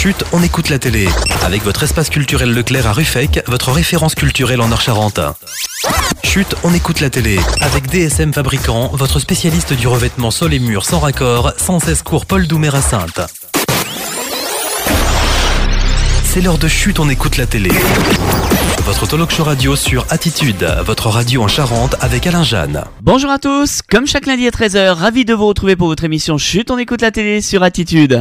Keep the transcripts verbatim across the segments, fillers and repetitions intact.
Chut, on écoute la télé. Avec votre espace culturel Leclerc à Ruffec, votre référence culturelle en Nord-Charente. Chut, on écoute la télé. Avec D S M Fabricant, votre spécialiste du revêtement sol et murs sans raccord, cent seize cours Paul Doumer à Saintes. C'est l'heure de Chut, on écoute la télé. Votre talk show radio sur Attitude, votre radio en Charente avec Alain Jeanne. Bonjour à tous, comme chaque lundi à treize heures, ravi de vous retrouver pour votre émission Chut, on écoute la télé sur Attitude.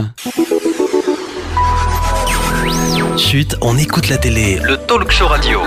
Chut, on écoute la télé, le talk show radio.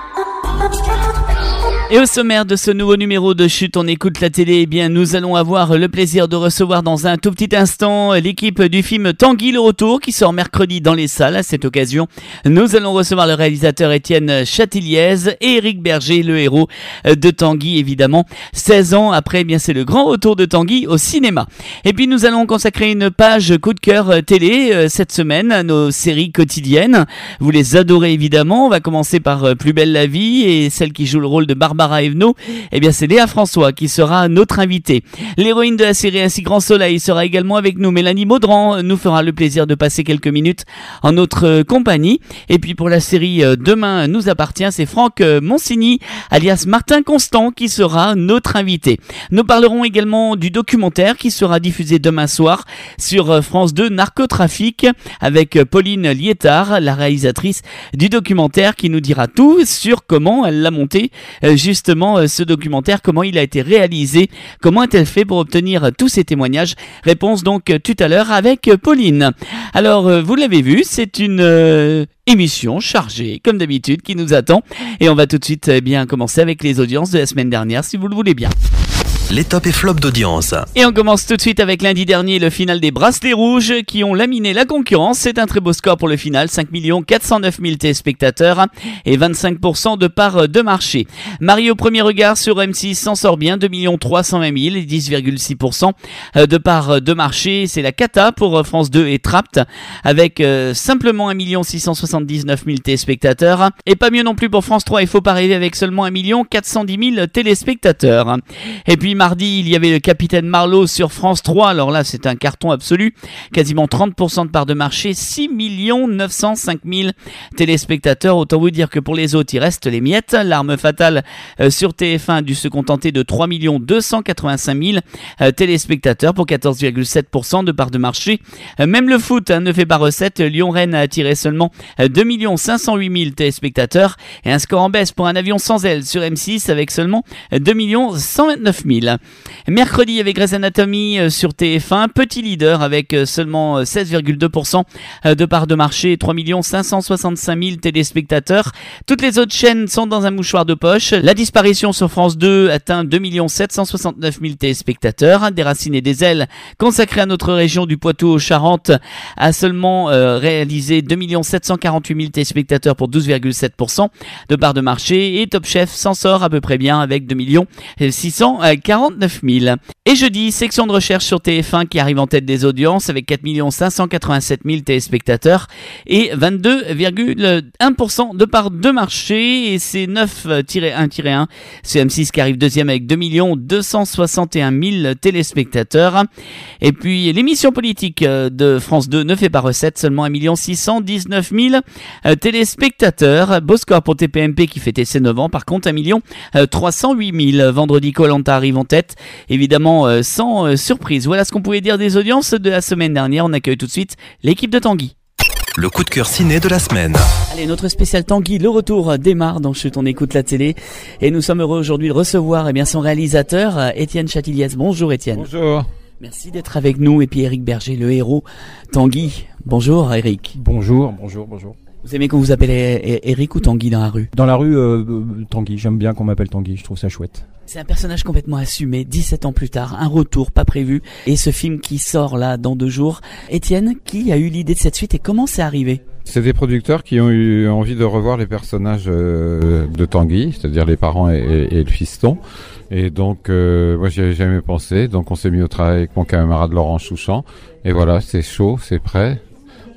Et au sommaire de ce nouveau numéro de Chut, on écoute la télé, eh bien nous allons avoir le plaisir de recevoir dans un tout petit instant l'équipe du film Tanguy le retour qui sort mercredi dans les salles. À cette occasion, nous allons recevoir le réalisateur Étienne Chatiliez et Éric Berger, le héros de Tanguy évidemment. seize ans après, eh bien c'est le grand retour de Tanguy au cinéma. Et puis nous allons consacrer une page coup de cœur télé euh, cette semaine à nos séries quotidiennes. Vous les adorez évidemment. On va commencer par euh, Plus belle la vie et celle qui joue le rôle de Barbara Evenot, eh bien c'est Léa François qui sera notre invitée. L'héroïne de la série Un si grand soleil sera également avec nous. Mélanie Maudran nous fera le plaisir de passer quelques minutes en notre compagnie. Et puis pour la série Demain nous appartient, c'est Franck Monsigny alias Martin Constant qui sera notre invité. Nous parlerons également du documentaire qui sera diffusé demain soir sur France deux, Narcotrafic, avec Pauline Liétard, la réalisatrice du documentaire, qui nous dira tout sur comment elle l'a monté justement ce documentaire, comment il a été réalisé, comment a-t-elle fait pour obtenir tous ces témoignages. Réponse donc tout à l'heure avec Pauline. Alors vous l'avez vu, c'est une euh, émission chargée comme d'habitude qui nous attend et on va tout de suite eh bien commencer avec les audiences de la semaine dernière si vous le voulez bien. Les tops et flops d'audience. Et on commence tout de suite avec lundi dernier, le final des Bracelets Rouges qui ont laminé la concurrence. C'est un très beau score pour le final, cinq millions quatre cent neuf mille téléspectateurs et vingt-cinq pour cent de part de marché. Marie au premier regard sur M six s'en sort bien, deux millions trois cent vingt mille et dix virgule six pour cent de part de marché. C'est la cata pour France deux et Trapped avec euh, simplement un million six cent soixante-dix-neuf mille téléspectateurs. Et pas mieux non plus pour France trois, il faut pas rêver, avec seulement un million quatre cent dix mille téléspectateurs. Et puis mardi, il y avait le Capitaine Marlowe sur France trois. Alors là, c'est un carton absolu. Quasiment trente pour cent de part de marché, six millions neuf cent cinq mille téléspectateurs. Autant vous dire que pour les autres, il reste les miettes. L'Arme fatale euh, sur T F un a dû se contenter de trois millions deux cent quatre-vingt-cinq mille euh, téléspectateurs pour quatorze virgule sept pour cent de part de marché. Euh, même le foot hein, ne fait pas recette. Lyon-Rennes a attiré seulement euh, deux millions cinq cent huit mille téléspectateurs et un score en baisse pour Un avion sans aile sur M six avec seulement euh, deux millions cent vingt-neuf mille. Mercredi, il y avait Grey's Anatomy sur T F un, petit leader avec seulement seize virgule deux pour cent de part de marché et trois millions cinq cent soixante-cinq mille téléspectateurs. Toutes les autres chaînes sont dans un mouchoir de poche. La disparition sur France deux atteint deux millions sept cent soixante-neuf mille téléspectateurs. Des Racines et des ailes, consacré à notre région du Poitou-Charentes, a seulement euh, réalisé deux millions sept cent quarante-huit mille téléspectateurs pour douze virgule sept pour cent de part de marché. Et Top Chef s'en sort à peu près bien avec deux millions six cent quarante-neuf mille. Et jeudi, section de recherche sur T F un qui arrive en tête des audiences avec quatre millions cinq cent quatre-vingt-sept mille téléspectateurs et vingt-deux virgule un pour cent de part de marché. Et c'est neuf tiret un tiret un. C'est M six qui arrive deuxième avec deux millions deux cent soixante et un mille téléspectateurs. Et puis l'émission politique de France deux ne fait pas recette, seulement un million six cent dix-neuf mille téléspectateurs. Beau score pour T P M P qui fêtait ses neuf ans, par contre un million trois cent huit mille. Vendredi, Koh-Lanta arrive en tête, évidemment euh, sans euh, surprise. Voilà ce qu'on pouvait dire des audiences de la semaine dernière. On accueille tout de suite l'équipe de Tanguy. Le coup de cœur ciné de la semaine. Allez, notre spécial Tanguy, le retour démarre dans Chut, on écoute la télé. Et nous sommes heureux aujourd'hui de recevoir eh bien, son réalisateur, Étienne Chatiliez. Bonjour Étienne. Bonjour. Merci d'être avec nous. Et puis Éric Berger, le héros Tanguy. Bonjour Éric. Bonjour, bonjour, bonjour. Vous aimez qu'on vous appelle Éric ou Tanguy dans la rue? Dans la rue, euh, Tanguy. J'aime bien qu'on m'appelle Tanguy, je trouve ça chouette. C'est un personnage complètement assumé, dix-sept ans plus tard, un retour pas prévu, et ce film qui sort là dans deux jours. Étienne, qui a eu l'idée de cette suite et comment c'est arrivé? C'est des producteurs qui ont eu envie de revoir les personnages euh, de Tanguy, c'est-à-dire les parents et, et, et le fiston. Et donc, euh, moi, j'y avais jamais pensé. Donc, on s'est mis au travail avec mon camarade Laurent Chouchan. Et voilà, c'est chaud, c'est prêt.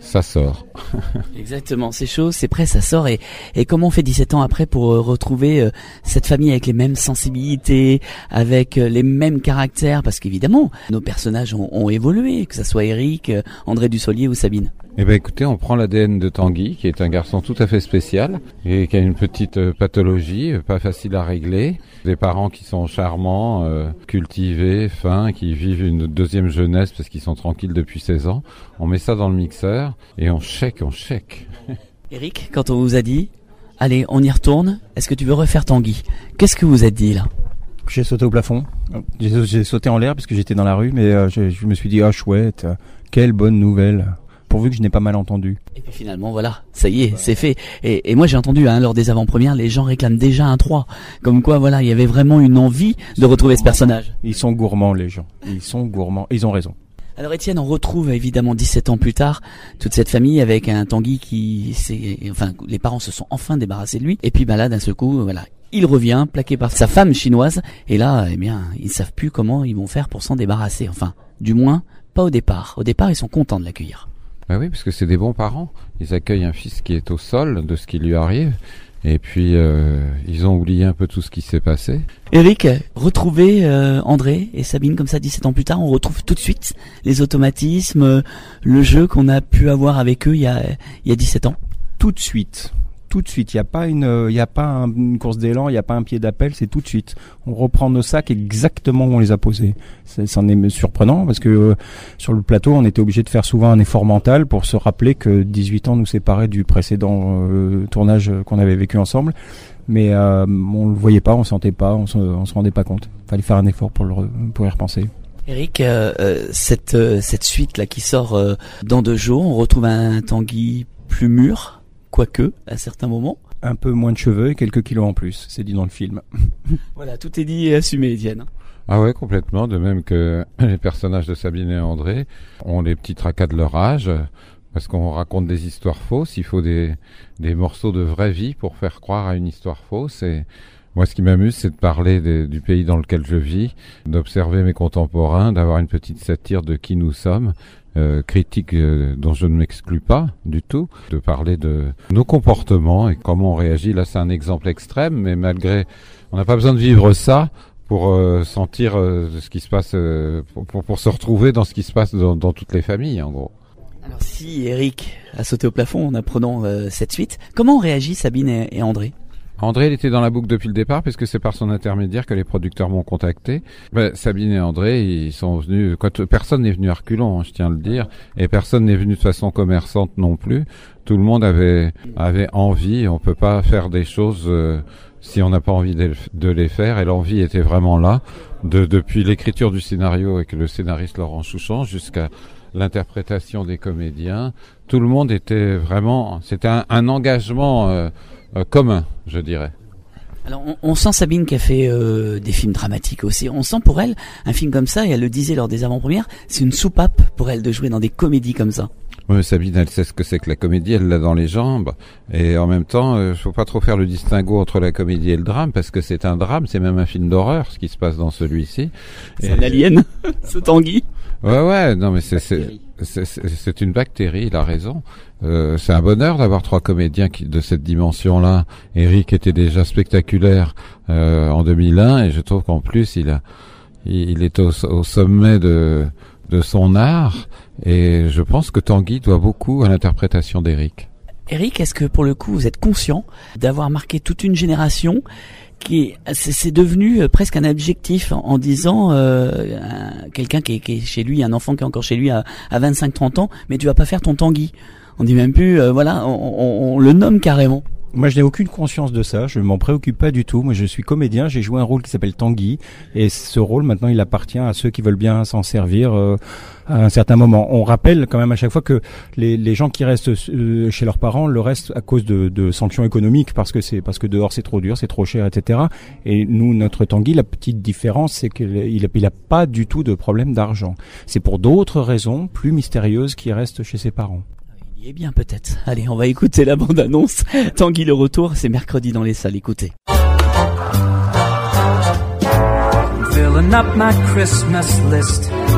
ça sort. Exactement, c'est chaud, c'est prêt, ça sort. Et, et comment on fait dix-sept ans après pour euh, retrouver euh, cette famille avec les mêmes sensibilités, avec euh, les mêmes caractères? Parce qu'évidemment, nos personnages ont, ont évolué, que ça soit Eric, euh, André Dussolier ou Sabine. Eh ben écoutez, on prend l'A D N de Tanguy, qui est un garçon tout à fait spécial et qui a une petite euh, pathologie, euh, pas facile à régler. Des parents qui sont charmants, euh, cultivés, fins, qui vivent une deuxième jeunesse parce qu'ils sont tranquilles depuis seize ans. On met ça dans le mixeur et on check, on check. Eric, quand on vous a dit, allez, on y retourne, est-ce que tu veux refaire Tanguy? Qu'est-ce que vous êtes dit là? J'ai sauté au plafond. J'ai, j'ai sauté en l'air parce que j'étais dans la rue, mais euh, je, je me suis dit, ah chouette, quelle bonne nouvelle. Pourvu que je n'ai pas mal entendu. Et puis finalement, voilà, ça y est, c'est fait. Et, et moi j'ai entendu, hein, lors des avant-premières, les gens réclament déjà un trois. Comme quoi, voilà, il y avait vraiment une envie de retrouver ce personnage. Ils sont gourmands, les gens. Ils sont gourmands. Ils ont raison. Alors Étienne, on retrouve évidemment dix-sept ans plus tard toute cette famille avec un Tanguy qui, s'est, enfin, les parents se sont enfin débarrassés de lui. Et puis, bah là, d'un seul coup, voilà, il revient, plaqué par sa femme chinoise. Et là, eh bien, ils savent plus comment ils vont faire pour s'en débarrasser. Enfin, du moins, pas au départ. Au départ, ils sont contents de l'accueillir. Bah oui, parce que c'est des bons parents. Ils accueillent un fils qui est au sol de ce qui lui arrive. Et puis, euh, ils ont oublié un peu tout ce qui s'est passé. Eric, retrouver euh, André et Sabine comme ça dix-sept ans plus tard, on retrouve tout de suite les automatismes, euh, le jeu qu'on a pu avoir avec eux il y a, il y a dix-sept ans. Tout de suite. Tout de suite. Il n'y a pas une, il y a pas un, une course d'élan, il n'y a pas un pied d'appel, c'est tout de suite. On reprend nos sacs exactement où on les a posés. C'est, c'en est surprenant parce que euh, sur le plateau, on était obligé de faire souvent un effort mental pour se rappeler que dix-huit ans nous séparaient du précédent euh, tournage qu'on avait vécu ensemble. Mais euh, on le voyait pas, on sentait pas, on se, on se rendait pas compte. Fallait faire un effort pour le, pour y repenser. Eric, euh, euh, cette, euh, cette suite là qui sort euh, dans deux jours, on retrouve un Tanguy plus mûr. Quoique, à certains moments. Un peu moins de cheveux et quelques kilos en plus, c'est dit dans le film. Voilà, tout est dit et assumé, Étienne. Ah ouais, complètement, de même que les personnages de Sabine et André ont les petits tracas de leur âge, parce qu'on raconte des histoires fausses, il faut des, des morceaux de vraie vie pour faire croire à une histoire fausse. Et moi, ce qui m'amuse, c'est de parler des, du pays dans lequel je vis, d'observer mes contemporains, d'avoir une petite satire de qui nous sommes, Euh, critique euh, dont je ne m'exclus pas du tout, de parler de nos comportements et comment on réagit. Là, c'est un exemple extrême, mais malgré, on n'a pas besoin de vivre ça pour euh, sentir euh, ce qui se passe, euh, pour, pour, pour se retrouver dans ce qui se passe dans, dans toutes les familles, en gros. Alors si Eric a sauté au plafond en apprenant euh, cette suite, comment réagit Sabine et, et André? André, il était dans la boucle depuis le départ, puisque c'est par son intermédiaire que les producteurs m'ont contacté. Ben, Sabine et André, ils sont venus, quand personne n'est venu à reculons, hein, je tiens à le dire, et personne n'est venu de façon commerçante non plus. Tout le monde avait, avait envie, on peut pas faire des choses, euh, si on n'a pas envie de, de les faire, et l'envie était vraiment là, de, depuis l'écriture du scénario avec le scénariste Laurent Chouchon jusqu'à l'interprétation des comédiens. Tout le monde était vraiment, c'était un, un engagement, euh, Euh, commun, je dirais. Alors on, on sent Sabine qui a fait euh, des films dramatiques aussi. On sent pour elle un film comme ça, et elle le disait lors des avant-premières, c'est une soupape pour elle de jouer dans des comédies comme ça. Oui, Sabine, elle sait ce que c'est que la comédie, elle l'a dans les jambes. Et en même temps, il euh, faut pas trop faire le distinguo entre la comédie et le drame, parce que c'est un drame, c'est même un film d'horreur, ce qui se passe dans celui-ci. C'est et... un alien, ce Tanguy. Ouais, ouais, non mais c'est, c'est, c'est, c'est, c'est une bactérie, il a raison. Euh, c'est un bonheur d'avoir trois comédiens qui, de cette dimension-là. Eric était déjà spectaculaire euh, en deux mille un, et je trouve qu'en plus il a, il, il est au, au sommet de, de son art. Et je pense que Tanguy doit beaucoup à l'interprétation d'Eric. Eric, est-ce que pour le coup vous êtes conscient d'avoir marqué toute une génération qui c'est, c'est devenu presque un adjectif en, en disant euh, un, quelqu'un qui est, qui est chez lui, un enfant qui est encore chez lui à, à vingt-cinq trente ans, mais tu vas pas faire ton Tanguy. On dit même plus, euh, voilà, on, on, on le nomme carrément. Moi, je n'ai aucune conscience de ça. Je m'en préoccupe pas du tout. Moi, je suis comédien. J'ai joué un rôle qui s'appelle Tanguy, et ce rôle, maintenant, il appartient à ceux qui veulent bien s'en servir euh, à un certain moment. On rappelle quand même à chaque fois que les, les gens qui restent euh, chez leurs parents le restent à cause de, de sanctions économiques, parce que c'est parce que dehors c'est trop dur, c'est trop cher, et cetera. Et nous, notre Tanguy, la petite différence, c'est qu'il il a, il a pas du tout de problème d'argent. C'est pour d'autres raisons plus mystérieuses qu'il reste chez ses parents. Eh bien, peut-être. Allez, on va écouter la bande-annonce. Tanguy le retour, c'est mercredi dans les salles. Écoutez. Filling up my Christmas list,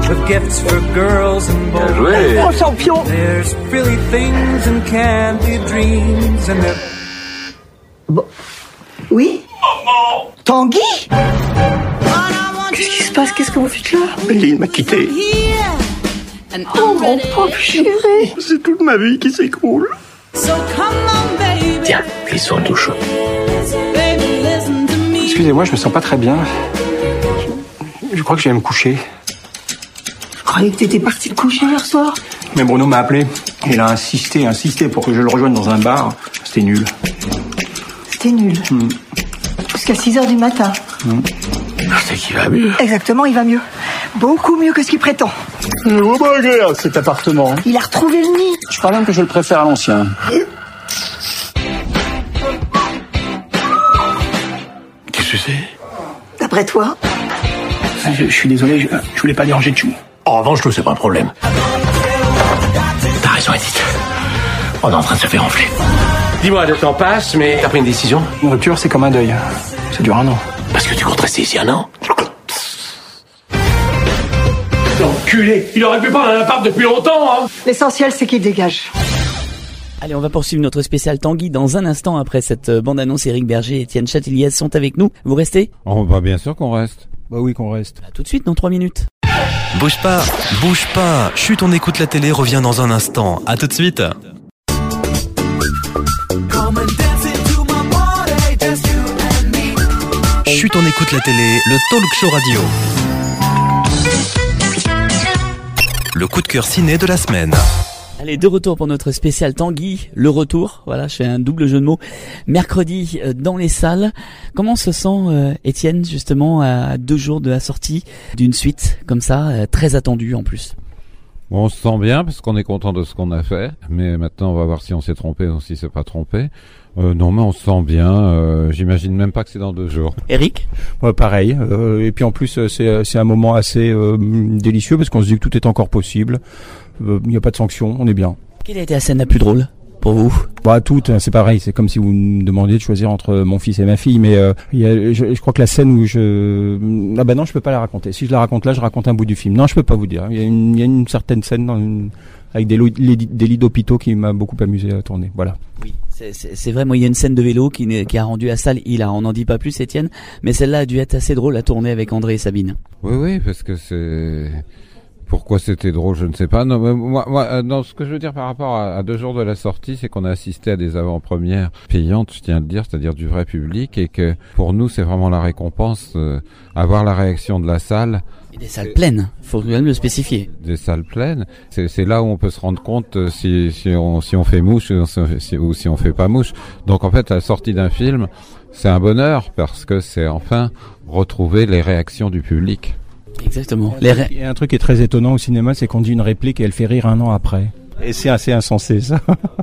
with gifts for girls and boys. Bien joué. Oh, champion. There's frilly things and candy dreams and they're... Bon. Oui. Tanguy. Qu'est-ce qui se passe? Qu'est-ce que vous faites là? Il m'a quitté. Oh, mon pauvre chéri. C'est toute ma vie qui s'écroule. Tiens, glissons tout chaud. Excusez-moi, je me sens pas très bien. Je, je crois que je vais me coucher. Je croyais que t'étais parti te coucher hier soir. Mais Bruno m'a appelé. Il a insisté, insisté pour que je le rejoigne dans un bar. C'était nul. C'était nul. Mm. Jusqu'à six heures du matin. Mm. C'est qu'il va mieux. Exactement, il va mieux. Beaucoup mieux que ce qu'il prétend. Je vois pas agréable cet appartement. Il a retrouvé le nid. Je crois même que je le préfère à l'ancien. Qu'est-ce que c'est? D'après toi? Je, je suis désolé, je, je voulais pas déranger de chou. En revanche, tout, c'est pas un problème. T'as raison, Edith. On est en train de se faire enfler. Dis-moi, le temps passe, mais t'as pris une décision? Une rupture, c'est comme un deuil. Ça dure un an. Parce que tu comptes rester ici un an? L'enculé! Il aurait pu prendre un appart depuis longtemps, hein! L'essentiel, c'est qu'il dégage. Allez, on va poursuivre notre spécial Tanguy dans un instant après cette bande-annonce. Éric Berger et Étienne Chatiliez sont avec nous. Vous restez? On va bien sûr qu'on reste. Bah oui, qu'on reste. Bah, tout de suite, dans trois minutes. Bouge pas, bouge pas. Chut, on écoute la télé, revient dans un instant. À tout de suite. Chut, on écoute la télé, le talk show radio. Le coup de cœur ciné de la semaine. Allez, de retour pour notre spécial Tanguy, le retour. Voilà, je fais un double jeu de mots. Mercredi euh, dans les salles. Comment se sent euh, Étienne justement à deux jours de la sortie d'une suite comme ça, euh, très attendue en plus? Bon, on se sent bien parce qu'on est content de ce qu'on a fait, mais maintenant on va voir si on s'est trompé ou si c'est pas trompé. Euh, non, mais on se sent bien. Euh, j'imagine même pas que c'est dans deux jours. Eric? Ouais, pareil. Euh, et puis en plus, c'est c'est un moment assez euh, délicieux parce qu'on se dit que tout est encore possible. Il euh, n'y a pas de sanction, on est bien. Quelle a été la scène la plus drôle pour vous? Bah toutes, c'est pareil. C'est comme si vous me demandiez de choisir entre mon fils et ma fille. Mais euh, il y a, je, je crois que la scène où je ah bah non, je peux pas la raconter. Si je la raconte là, je raconte un bout du film. Non, je peux pas vous dire. Il y a une, il y a une certaine scène dans une, avec des, des, des lits d'hôpitaux qui m'a beaucoup amusé à tourner. Voilà. Oui, c'est, c'est, c'est vrai. Moi, il y a une scène de vélo qui, qui a rendu la salle hilar. On n'en dit pas plus, Étienne, mais celle-là a dû être assez drôle à tourner avec André et Sabine. Oui, oui, parce que c'est... Pourquoi c'était drôle, je ne sais pas. Non, mais moi, moi, non, ce que je veux dire par rapport à, à deux jours de la sortie, c'est qu'on a assisté à des avant-premières payantes, je tiens à le dire, c'est-à-dire du vrai public, et que pour nous, c'est vraiment la récompense, euh, avoir la réaction de la salle. Et des salles pleines, faut quand même le spécifier. Des salles pleines, c'est, c'est là où on peut se rendre compte euh, si, si on, si on fait mouche ou si, ou si on fait pas mouche. Donc en fait, la sortie d'un film, c'est un bonheur parce que c'est enfin retrouver les réactions du public. Exactement. Il y, ré... il y a un truc qui est très étonnant au cinéma, c'est qu'on dit une réplique et elle fait rire un an après. Et c'est assez insensé, ça.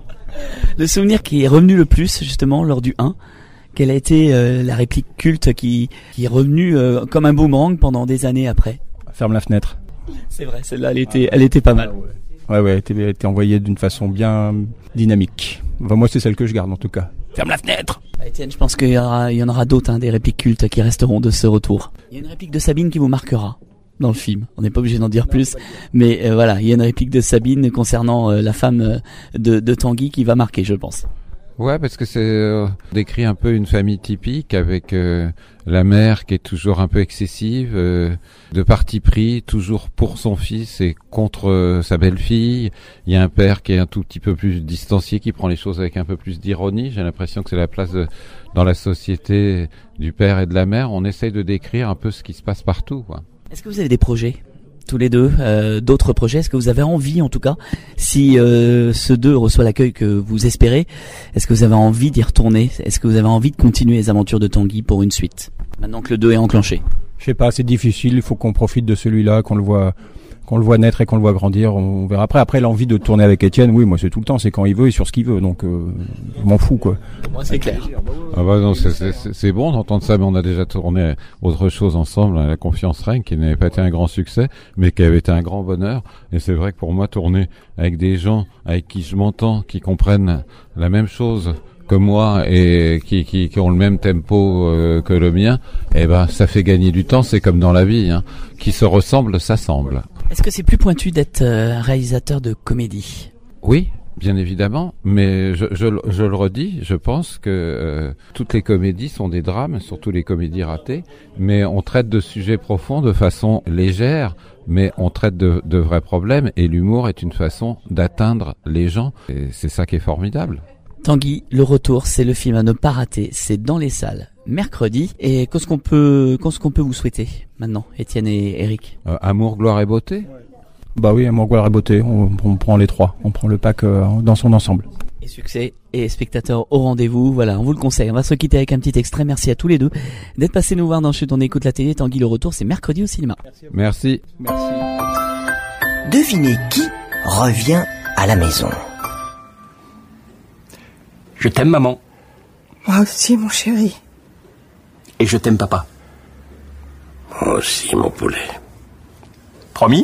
Le souvenir qui est revenu le plus, justement, lors du un, quelle a été euh, la réplique culte qui, qui est revenue euh, comme un boomerang pendant des années après? Ferme la fenêtre. C'est vrai, celle-là, elle était, elle était pas mal. Ouais, ouais, elle était, elle était envoyée d'une façon bien dynamique. Enfin, moi, c'est celle que je garde, en tout cas. Ferme la fenêtre! Étienne, je pense qu'il y, aura, il y en aura d'autres, hein, des répliques cultes qui resteront de ce retour. Il y a une réplique de Sabine qui vous marquera dans le film. On n'est pas obligé d'en dire plus, mais euh, voilà, il y a une réplique de Sabine concernant euh, la femme euh, de, de Tanguy qui va marquer, je pense. Ouais, parce que c'est euh, décrit un peu une famille typique avec euh, la mère qui est toujours un peu excessive, euh, de parti pris, toujours pour son fils et contre euh, sa belle-fille. Il y a un père qui est un tout petit peu plus distancié, qui prend les choses avec un peu plus d'ironie. J'ai l'impression que c'est la place de, dans la société du père et de la mère. On essaye de décrire un peu ce qui se passe partout, quoi. Est-ce que vous avez des projets, tous les deux, euh, d'autres projets? Est-ce que vous avez envie, en tout cas, si euh, ce deux reçoit l'accueil que vous espérez, est-ce que vous avez envie d'y retourner? Est-ce que vous avez envie de continuer les aventures de Tanguy pour une suite, maintenant que le deux est enclenché? Je sais pas, c'est difficile, il faut qu'on profite de celui-là, qu'on le voit... qu'on le voit naître et qu'on le voit grandir, on verra après. Après, l'envie de tourner avec Étienne, oui, moi c'est tout le temps, c'est quand il veut et sur ce qu'il veut, donc euh, je m'en fous, quoi. Moi c'est clair. Ah bah non, c'est, c'est, c'est bon d'entendre ça, mais on a déjà tourné autre chose ensemble, La Confiance règne, qui n'avait pas été un grand succès, mais qui avait été un grand bonheur. Et c'est vrai que pour moi, tourner avec des gens avec qui je m'entends, qui comprennent la même chose que moi et qui, qui, qui ont le même tempo euh, que le mien, eh ben ça fait gagner du temps. C'est comme dans la vie, hein. Qui se ressemble s'assemble. Est-ce que c'est plus pointu d'être euh, réalisateur de comédie ? Oui, bien évidemment, mais je, je, je le redis, je pense que euh, toutes les comédies sont des drames, surtout les comédies ratées, mais on traite de sujets profonds de façon légère, mais on traite de, de vrais problèmes, et l'humour est une façon d'atteindre les gens, et c'est ça qui est formidable. Tanguy, Le Retour, c'est le film à ne pas rater, c'est dans les salles mercredi. Et qu'est-ce qu'on peut, qu'est-ce qu'on peut vous souhaiter maintenant, Étienne et Eric ? euh, Amour, gloire et beauté. Bah oui, amour, gloire et beauté, on, on prend les trois, on prend le pack euh, dans son ensemble. Et succès et spectateurs au rendez-vous, voilà, on vous le conseille. On va se quitter avec un petit extrait. Merci à tous les deux d'être passés nous voir dans Chute, on écoute la télé. Tanguy, Le Retour, c'est mercredi au cinéma. Merci. Merci. Devinez qui revient à la maison. Je t'aime, maman. Moi aussi, mon chéri. Et je t'aime, papa. Moi aussi, mon poulet. Promis ?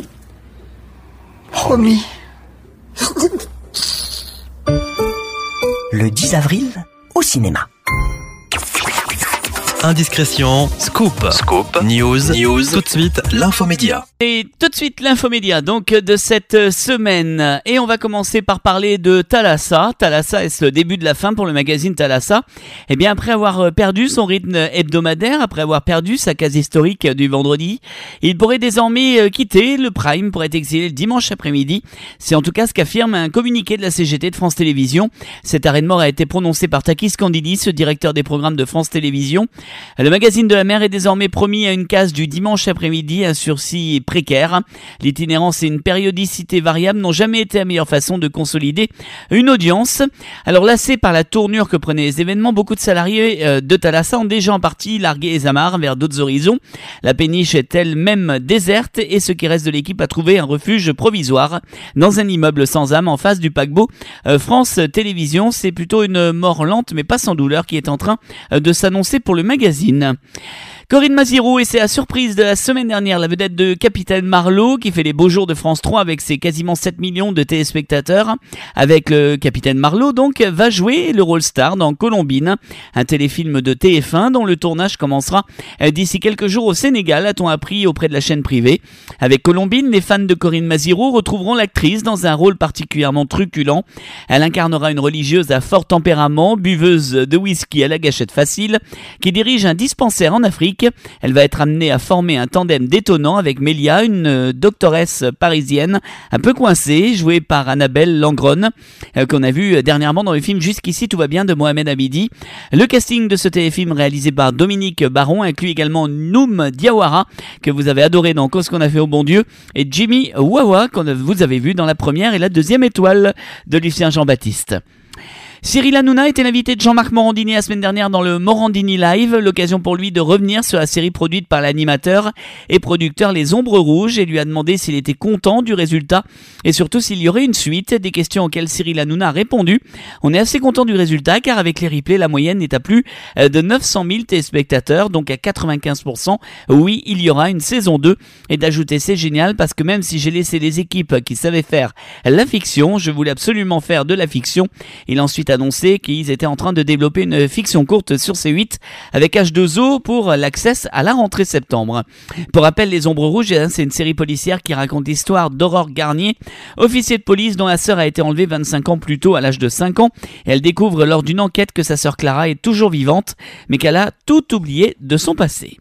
Promis. Le dix avril, au cinéma. Indiscrétion, scoop, scoop, news, news, tout de suite l'infomédia. Et tout de suite l'infomédia donc de cette semaine. Et on va commencer par parler de Thalassa. Thalassa, est-ce le début de la fin pour le magazine Thalassa ? Eh bien, après avoir perdu son rythme hebdomadaire, après avoir perdu sa case historique du vendredi, il pourrait désormais quitter le Prime pour être exilé le dimanche après-midi. C'est en tout cas ce qu'affirme un communiqué de la C G T de France Télévisions. Cet arrêt de mort a été prononcé par Takis Kandidis, directeur des programmes de France Télévisions. Le magazine de la mer est désormais promis à une case du dimanche après-midi, un sursis précaire. L'itinérance et une périodicité variable n'ont jamais été la meilleure façon de consolider une audience. Alors lassés par la tournure que prenaient les événements, beaucoup de salariés de Thalassa ont déjà en partie largué les amarres vers d'autres horizons. La péniche est elle-même déserte et ce qui reste de l'équipe a trouvé un refuge provisoire dans un immeuble sans âme en face du paquebot France Télévisions. C'est plutôt une mort lente mais pas sans douleur qui est en train de s'annoncer pour le magazine. Corinne Maziroux, et c'est la surprise de la semaine dernière, la vedette de Capitaine Marlowe qui fait les beaux jours de France trois avec ses quasiment sept millions de téléspectateurs. Avec le Capitaine Marlowe donc, va jouer le rôle star dans Colombine, un téléfilm de T F un dont le tournage commencera d'ici quelques jours au Sénégal, a-t-on appris auprès de la chaîne privée. Avec Colombine, les fans de Corinne Maziroux retrouveront l'actrice dans un rôle particulièrement truculent. Elle incarnera une religieuse à fort tempérament, buveuse de whisky à la gâchette facile, qui dirige un dispensaire en Afrique. Elle va être amenée à former un tandem détonnant avec Mélia, une doctoresse parisienne un peu coincée, jouée par Annabelle Langron, euh, qu'on a vu dernièrement dans le film Jusqu'ici tout va bien de Mohamed Hamidi. Le casting de ce téléfilm réalisé par Dominique Baron inclut également Noum Diawara, que vous avez adoré dans Cause qu'on a fait au bon Dieu, et Jimmy Wawa, que vous avez vu dans la première et la deuxième étoile de Lucien Jean-Baptiste. Cyril Hanouna était l'invité de Jean-Marc Morandini la semaine dernière dans le Morandini Live, l'occasion pour lui de revenir sur la série produite par l'animateur et producteur Les Ombres Rouges et lui a demandé s'il était content du résultat et surtout s'il y aurait une suite, des questions auxquelles Cyril Hanouna a répondu. On est assez content du résultat car avec les replays, la moyenne est à plus de neuf cent mille téléspectateurs, donc à quatre-vingt-quinze pour cent. Oui, il y aura une saison deux et d'ajouter c'est génial parce que même si j'ai laissé les équipes qui savaient faire la fiction, je voulais absolument faire de la fiction. Il a ensuite annoncé qu'ils étaient en train de développer une fiction courte sur C huit avec H deux O pour l'Access à la rentrée septembre. Pour rappel, Les Ombres Rouges, c'est une série policière qui raconte l'histoire d'Aurore Garnier, officier de police dont la sœur a été enlevée vingt-cinq ans plus tôt à l'âge de cinq ans et elle découvre lors d'une enquête que sa sœur Clara est toujours vivante mais qu'elle a tout oublié de son passé.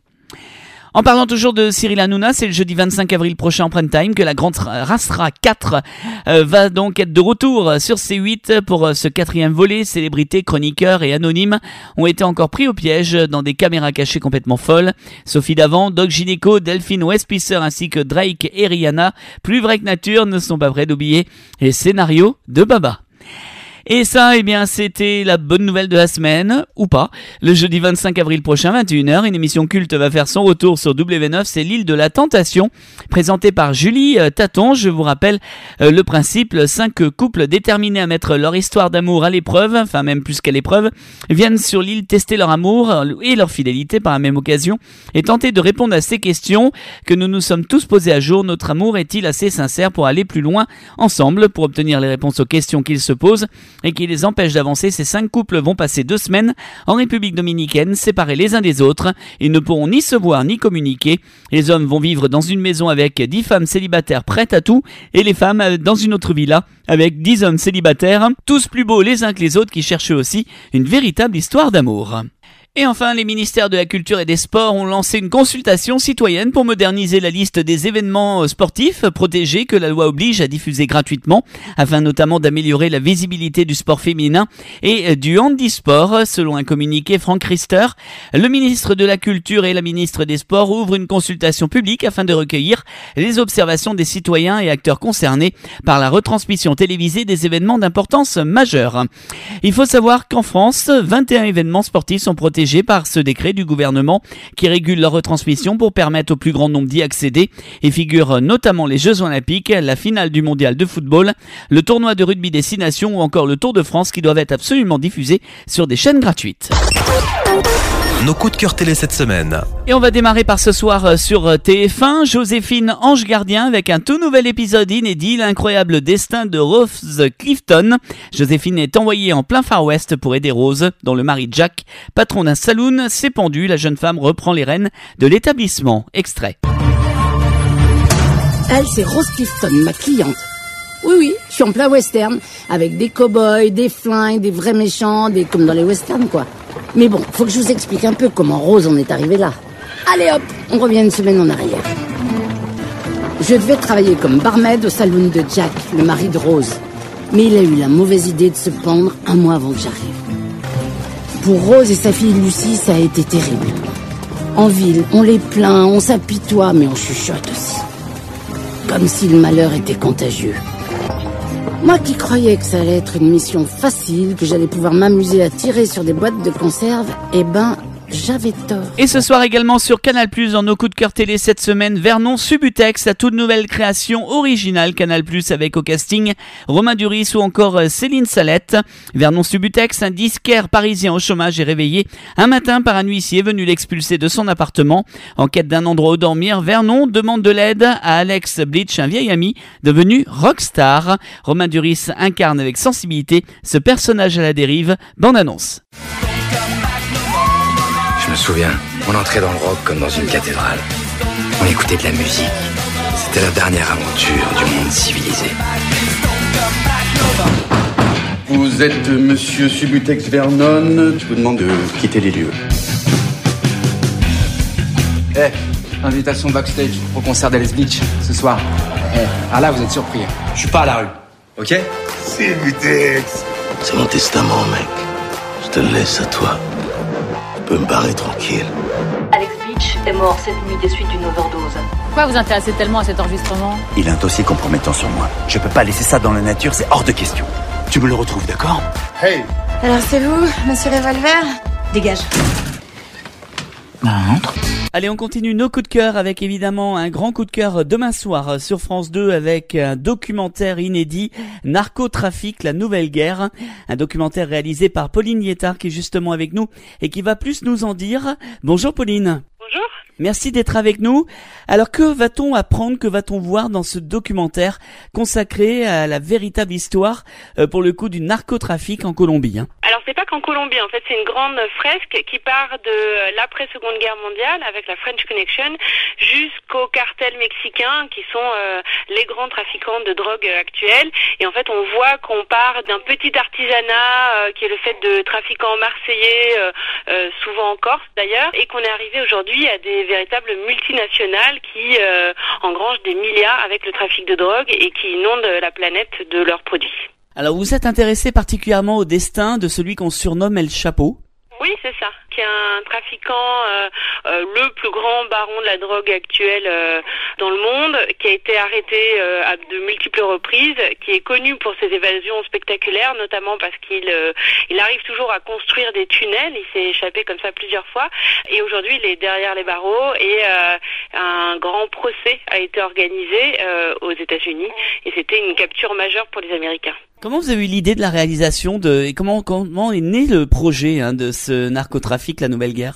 En parlant toujours de Cyril Hanouna, c'est le jeudi vingt-cinq avril prochain en prime time que la Grande Rastra quatre euh, va donc être de retour sur C huit pour euh, ce quatrième volet. Célébrités, chroniqueurs et anonymes ont été encore pris au piège dans des caméras cachées complètement folles. Sophie Davant, Doc Gynéco, Delphine Westpisser ainsi que Drake et Rihanna, plus vrai que nature, ne sont pas prêts d'oublier les scénarios de Baba. Et ça, eh bien, c'était la bonne nouvelle de la semaine, ou pas. Le jeudi vingt-cinq avril prochain, vingt et une heures, une émission culte va faire son retour sur W neuf, c'est l'île de la Tentation, présentée par Julie Taton. Je vous rappelle euh, le principe, cinq couples déterminés à mettre leur histoire d'amour à l'épreuve, enfin même plus qu'à l'épreuve, viennent sur l'île tester leur amour et leur fidélité par la même occasion, et tenter de répondre à ces questions que nous nous sommes tous posées à jour. Notre amour est-il assez sincère pour aller plus loin ensemble? Pour obtenir les réponses aux questions qu'ils se posent, et qui les empêche d'avancer. Ces cinq couples vont passer deux semaines en République dominicaine, séparés les uns des autres. Ils ne pourront ni se voir ni communiquer. Les hommes vont vivre dans une maison avec dix femmes célibataires prêtes à tout et les femmes dans une autre villa avec dix hommes célibataires, tous plus beaux les uns que les autres qui cherchent aussi une véritable histoire d'amour. Et enfin, les ministères de la Culture et des Sports ont lancé une consultation citoyenne pour moderniser la liste des événements sportifs protégés que la loi oblige à diffuser gratuitement, afin notamment d'améliorer la visibilité du sport féminin et du handisport. Selon un communiqué, Franck Riester, le ministre de la Culture et la ministre des Sports ouvrent une consultation publique afin de recueillir les observations des citoyens et acteurs concernés par la retransmission télévisée des événements d'importance majeure. Il faut savoir qu'en France, vingt et un événements sportifs sont protégés par ce décret du gouvernement qui régule leur retransmission pour permettre au plus grand nombre d'y accéder et figurent notamment les Jeux Olympiques, la finale du mondial de football, le tournoi de rugby des Six Nations ou encore le Tour de France qui doivent être absolument diffusés sur des chaînes gratuites. Nos coups de cœur télé cette semaine. Et on va démarrer par ce soir sur T F un, Joséphine Ange Gardien avec un tout nouvel épisode inédit, l'incroyable destin de Rose Clifton. Joséphine est envoyée en plein Far West pour aider Rose, dont le mari Jack, patron d'un saloon, s'est pendu. La jeune femme reprend les rênes de l'établissement. Extrait. Elle, c'est Rose Clifton, ma cliente. Oui, oui, je suis en plein western, avec des cow-boys, des flingues, des vrais méchants, des comme dans les westerns, quoi. Mais bon, faut que je vous explique un peu comment Rose en est arrivée là. Allez hop, on revient une semaine en arrière. Je devais travailler comme barmaid au saloon de Jack, le mari de Rose. Mais il a eu la mauvaise idée de se pendre un mois avant que j'arrive. Pour Rose et sa fille Lucie, ça a été terrible. En ville, on les plaint, on s'apitoie, mais on chuchote aussi. Comme si le malheur était contagieux. Moi qui croyais que ça allait être une mission facile, que j'allais pouvoir m'amuser à tirer sur des boîtes de conserve, eh ben, j'avais tort. Et ce soir également sur Canal+, dans nos coups de cœur télé cette semaine, Vernon Subutex, sa toute nouvelle création originale Canal+, avec au casting Romain Duris ou encore Céline Salette. Vernon Subutex, un disquaire parisien au chômage, est réveillé un matin par un huissier venu l'expulser de son appartement. En quête d'un endroit où dormir, Vernon demande de l'aide à Alex Bleach, un vieil ami devenu rockstar. Romain Duris incarne avec sensibilité ce personnage à la dérive. Bande annonce. Je me souviens, on entrait dans le rock comme dans une cathédrale. On écoutait de la musique. C'était la dernière aventure du monde civilisé. Vous êtes monsieur Subutex Vernon. Je vous demande de quitter les lieux. Eh, hey, invitation backstage au concert d'Alice Bleach ce soir. Eh, hey, ah là vous êtes surpris. Je suis pas à la rue, ok? Subutex. C'est mon testament, mec. Je te le laisse à toi. Je peux me barrer tranquille. Alex Bleach est mort cette nuit des suites d'une overdose. Pourquoi vous intéressez tellement à cet enregistrement? Il a un dossier compromettant sur moi. Je peux pas laisser ça dans la nature, c'est hors de question. Tu me le retrouves, d'accord? Hey! Alors c'est vous, monsieur Revolver? Dégage. Allez, on continue nos coups de cœur avec évidemment un grand coup de cœur demain soir sur France deux avec un documentaire inédit, Narcotrafic, la nouvelle guerre. Un documentaire réalisé par Pauline Liétard qui est justement avec nous et qui va plus nous en dire. Bonjour Pauline. Bonjour. Merci d'être avec nous. Alors que va-t-on apprendre, que va-t-on voir dans ce documentaire consacré à la véritable histoire euh, pour le coup du narcotrafic en Colombie, hein? Alors c'est pas qu'en Colombie, en fait c'est une grande fresque qui part de l'après-seconde guerre mondiale avec la French Connection jusqu'aux cartels mexicains qui sont euh, les grands trafiquants de drogue actuels. Et en fait on voit qu'on part d'un petit artisanat euh, qui est le fait de trafiquants marseillais, euh, euh, souvent en Corse d'ailleurs, et qu'on est arrivé aujourd'hui à des véritables multinationales qui euh, engrangent des milliards avec le trafic de drogue et qui inondent la planète de leurs produits. Alors vous êtes intéressé particulièrement au destin de celui qu'on surnomme El Chapo? Oui, c'est ça. Qui est un trafiquant, euh, euh, le plus grand baron de la drogue actuelle euh, dans le monde, qui a été arrêté euh, à de multiples reprises, qui est connu pour ses évasions spectaculaires, notamment parce qu'il euh, il arrive toujours à construire des tunnels. Il s'est échappé comme ça plusieurs fois. Et aujourd'hui, il est derrière les barreaux et euh, un grand procès a été organisé euh, aux États-Unis. Et c'était une capture majeure pour les Américains. Comment vous avez eu l'idée de la réalisation de et comment comment est né le projet hein, de ce narcotrafic, la nouvelle guerre?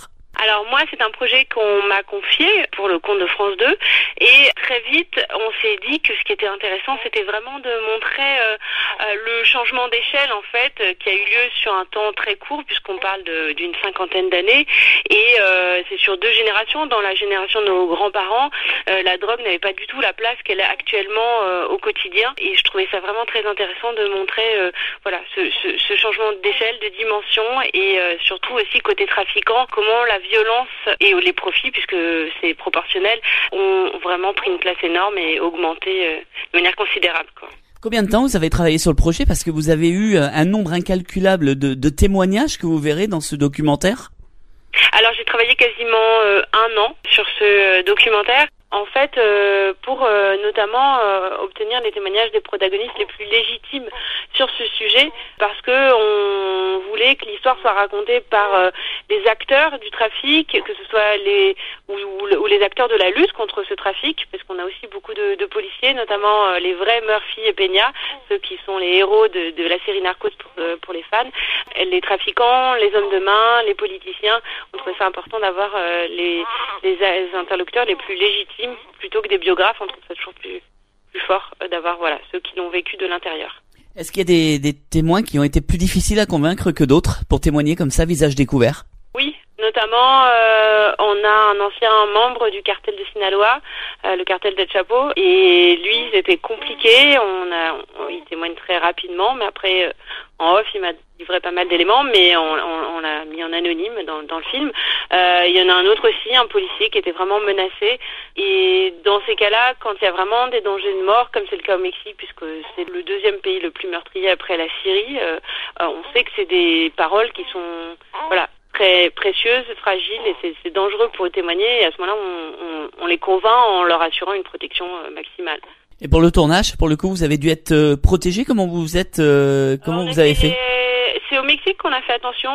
Alors moi, c'est un projet qu'on m'a confié pour le compte de France deux et très vite, on s'est dit que ce qui était intéressant, c'était vraiment de montrer euh, euh, le changement d'échelle en fait euh, qui a eu lieu sur un temps très court puisqu'on parle de, d'une cinquantaine d'années et euh, c'est sur deux générations. Dans la génération de nos grands-parents, euh, la drogue n'avait pas du tout la place qu'elle a actuellement euh, au quotidien et je trouvais ça vraiment très intéressant de montrer euh, voilà ce, ce, ce changement d'échelle, de dimension et euh, surtout aussi côté trafiquant, comment la violence et les profits, puisque c'est proportionnel, ont vraiment pris une place énorme et augmenté euh, de manière considérable, quoi. Combien de temps vous avez travaillé sur le projet? Parce que vous avez eu un nombre incalculable de, de témoignages que vous verrez dans ce documentaire. Alors j'ai travaillé quasiment euh, un an sur ce euh, documentaire. En fait, euh, pour euh, notamment euh, obtenir les témoignages des protagonistes les plus légitimes sur ce sujet, parce que on voulait que l'histoire soit racontée par euh, les acteurs du trafic, que ce soit les ou, ou, ou les acteurs de la lutte contre ce trafic, parce qu'on a aussi beaucoup de, de policiers, notamment euh, les vrais Murphy et Peña, ceux qui sont les héros de, de la série Narcos pour, euh, pour les fans, les trafiquants, les hommes de main, les politiciens. On trouvait ça important d'avoir euh, les, les, les interlocuteurs les plus légitimes plutôt que des biographes. On trouve ça toujours plus, plus fort d'avoir voilà ceux qui l'ont vécu de l'intérieur. Est-ce qu'il y a des, des témoins qui ont été plus difficiles à convaincre que d'autres pour témoigner comme ça, visage découvert? Oui, notamment euh, on a un ancien membre du cartel de Sinaloa, euh, le cartel del Chapo, et lui c'était compliqué. On a, on, il témoigne très rapidement, mais après euh, en off il m'a livré pas mal d'éléments, mais on, on, on l'a mis en anonyme dans, dans le film. Euh, il y en a un autre aussi, un policier qui était vraiment menacé. Et dans ces cas-là, quand il y a vraiment des dangers de mort, comme c'est le cas au Mexique, puisque c'est le deuxième pays le plus meurtrier après la Syrie, euh, on sait que c'est des paroles qui sont voilà très précieuses, fragiles, et c'est, c'est dangereux pour eux témoigner. Et à ce moment-là, on, on, on les convainc en leur assurant une protection maximale. Et pour le tournage, pour le coup, vous avez dû être euh, protégé. Comment vous êtes euh, Comment on vous avez fait? C'est au Mexique qu'on a fait attention.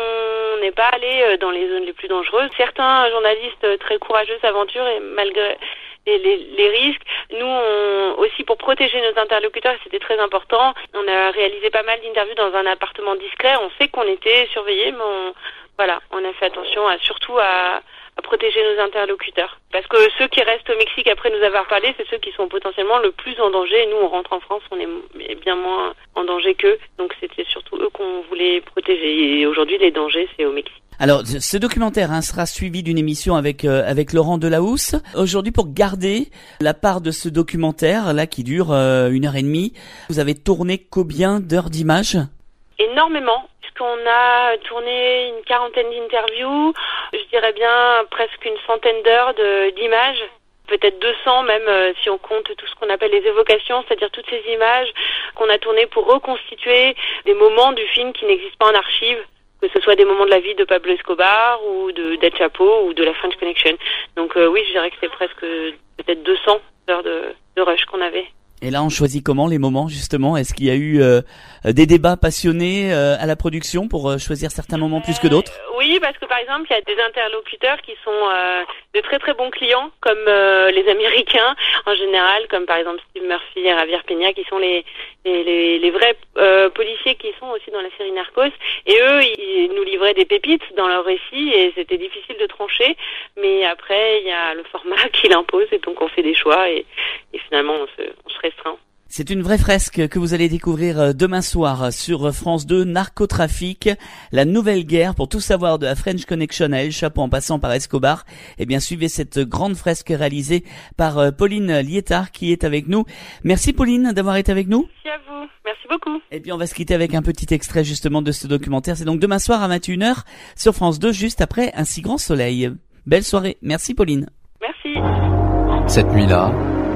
On n'est pas allé dans les zones les plus dangereuses. Certains journalistes très courageux s'aventurent et malgré les, les, les risques, nous on, aussi pour protéger nos interlocuteurs, c'était très important. On a réalisé pas mal d'interviews dans un appartement discret. On sait qu'on était surveillés, mais on, voilà, on a fait attention à, surtout à, à protéger nos interlocuteurs. Parce que ceux qui restent au Mexique après nous avoir parlé, c'est ceux qui sont potentiellement le plus en danger. Et nous, on rentre en France, on est bien moins en danger qu'eux. Donc c'était surtout eux qu'on voulait protéger. Et aujourd'hui, les dangers, c'est au Mexique. Alors, ce documentaire hein, sera suivi d'une émission avec euh, avec Laurent Delahousse. Aujourd'hui, pour garder la part de ce documentaire là qui dure euh, une heure et demie, vous avez tourné combien d'heures d'images? Énormément. On a tourné une quarantaine d'interviews, je dirais bien presque une centaine d'heures de, d'images, peut-être deux cents même euh, si on compte tout ce qu'on appelle les évocations, c'est-à-dire toutes ces images qu'on a tournées pour reconstituer des moments du film qui n'existent pas en archive, que ce soit des moments de la vie de Pablo Escobar ou de d'El Chapo ou de la French Connection. Donc euh, oui, je dirais que c'est presque peut-être deux cents heures de, de rush qu'on avait. Et là, on choisit comment les moments, justement? Est-ce qu'il y a eu euh, des débats passionnés euh, à la production pour euh, choisir certains moments plus que d'autres? euh, Oui, parce que par exemple, il y a des interlocuteurs qui sont euh, de très très bons clients, comme euh, les Américains en général, comme par exemple Steve Murphy et Javier Peña, qui sont les les, les, les vrais euh, policiers qui sont aussi dans la série Narcos. Et eux, ils nous livraient des pépites dans leur récit, et c'était difficile de trancher. Mais après, il y a le format qui l'impose, et donc on fait des choix, et, et finalement, on se, on se restreint. C'est une vraie fresque que vous allez découvrir demain soir sur France deux, Narcotrafic, la nouvelle guerre. Pour tout savoir de la French Connection à El Chapo en passant par Escobar, eh bien suivez cette grande fresque réalisée par Pauline Liétard qui est avec nous. Merci Pauline d'avoir été avec nous. Merci à vous, merci beaucoup. Et puis on va se quitter avec un petit extrait justement de ce documentaire. C'est donc demain soir à vingt et une heures sur France deux, juste après Un si grand soleil. Belle soirée, merci Pauline. Merci. Cette nuit-là,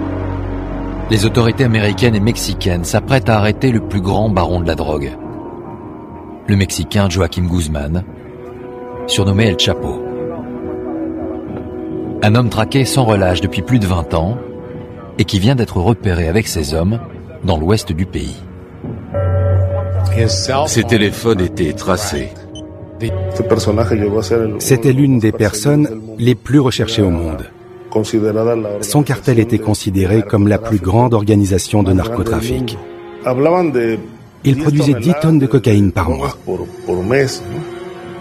les autorités américaines et mexicaines s'apprêtent à arrêter le plus grand baron de la drogue, le Mexicain Joaquim Guzman, surnommé El Chapo. Un homme traqué sans relâche depuis plus de vingt ans et qui vient d'être repéré avec ses hommes dans l'ouest du pays. Ses téléphones étaient tracés. C'était l'une des personnes les plus recherchées au monde. Son cartel était considéré comme la plus grande organisation de narcotrafic. Il produisait dix tonnes de cocaïne par mois.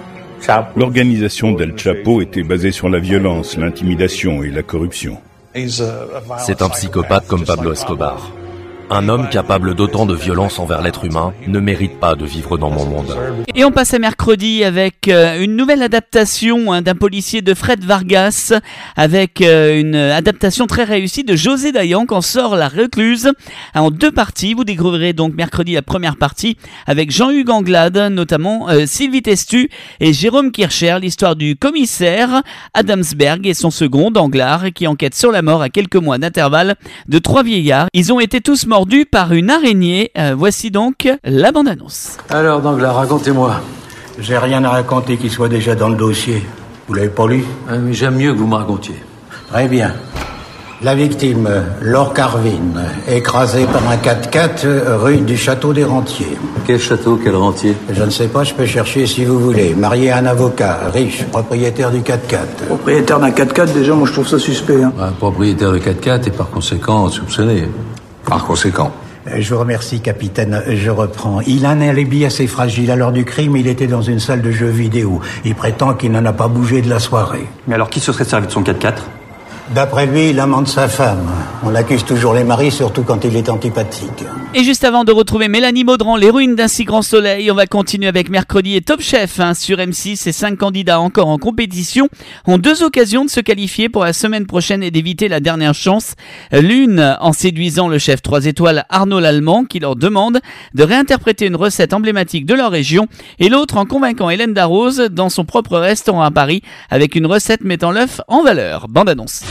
L'organisation d'El Chapo était basée sur la violence, l'intimidation et la corruption. C'est un psychopathe comme Pablo Escobar. Un homme capable d'autant de violence envers l'être humain ne mérite pas de vivre dans mon monde. Et on passe à mercredi avec euh, une nouvelle adaptation hein, d'un policier de Fred Vargas, avec euh, une adaptation très réussie de José Dayan qu'en sort La Recluse en deux parties. Vous découvrirez donc mercredi la première partie avec Jean-Hugues Anglade, notamment euh, Sylvie Testu et Jérôme Kircher, l'histoire du commissaire Adamsberg et son second Danglars qui enquête sur la mort à quelques mois d'intervalle de trois vieillards. Ils ont été tous morts mordu par une araignée. Euh, voici donc la bande-annonce. Alors Danglars, racontez-moi. J'ai rien à raconter qui soit déjà dans le dossier. Vous l'avez pas lu? Ah, mais j'aime mieux que vous me racontiez. Très bien. La victime, Laure Carvin, écrasée par un quatre-quatre rue du Château des Rentiers. Quel château, quel rentier? Je ne sais pas, je peux chercher si vous voulez. Marié à un avocat, riche, propriétaire du quatre-quatre. Propriétaire d'un quatre-quatre, déjà, moi je trouve ça suspect. Hein. Un propriétaire de quatre-quatre et par conséquent soupçonné. Par conséquent. Je vous remercie, capitaine. Je reprends. Il a un alibi assez fragile. À l'heure du crime, il était dans une salle de jeux vidéo. Il prétend qu'il n'en a pas bougé de la soirée. Mais alors, qui se serait servi de son quatre-quatre? D'après lui, l'amant de sa femme. On accuse toujours les maris, surtout quand il est antipathique. Et juste avant de retrouver Mélanie Maudran, l'héroïne d'un si grand soleil, on va continuer avec mercredi et Top Chef hein, sur M six. Et cinq candidats encore en compétition ont deux occasions de se qualifier pour la semaine prochaine et d'éviter la dernière chance. L'une en séduisant le chef trois étoiles Arnaud Lallemand qui leur demande de réinterpréter une recette emblématique de leur région, et l'autre en convainquant Hélène Darroze dans son propre restaurant à Paris avec une recette mettant l'œuf en valeur. Bande annonce.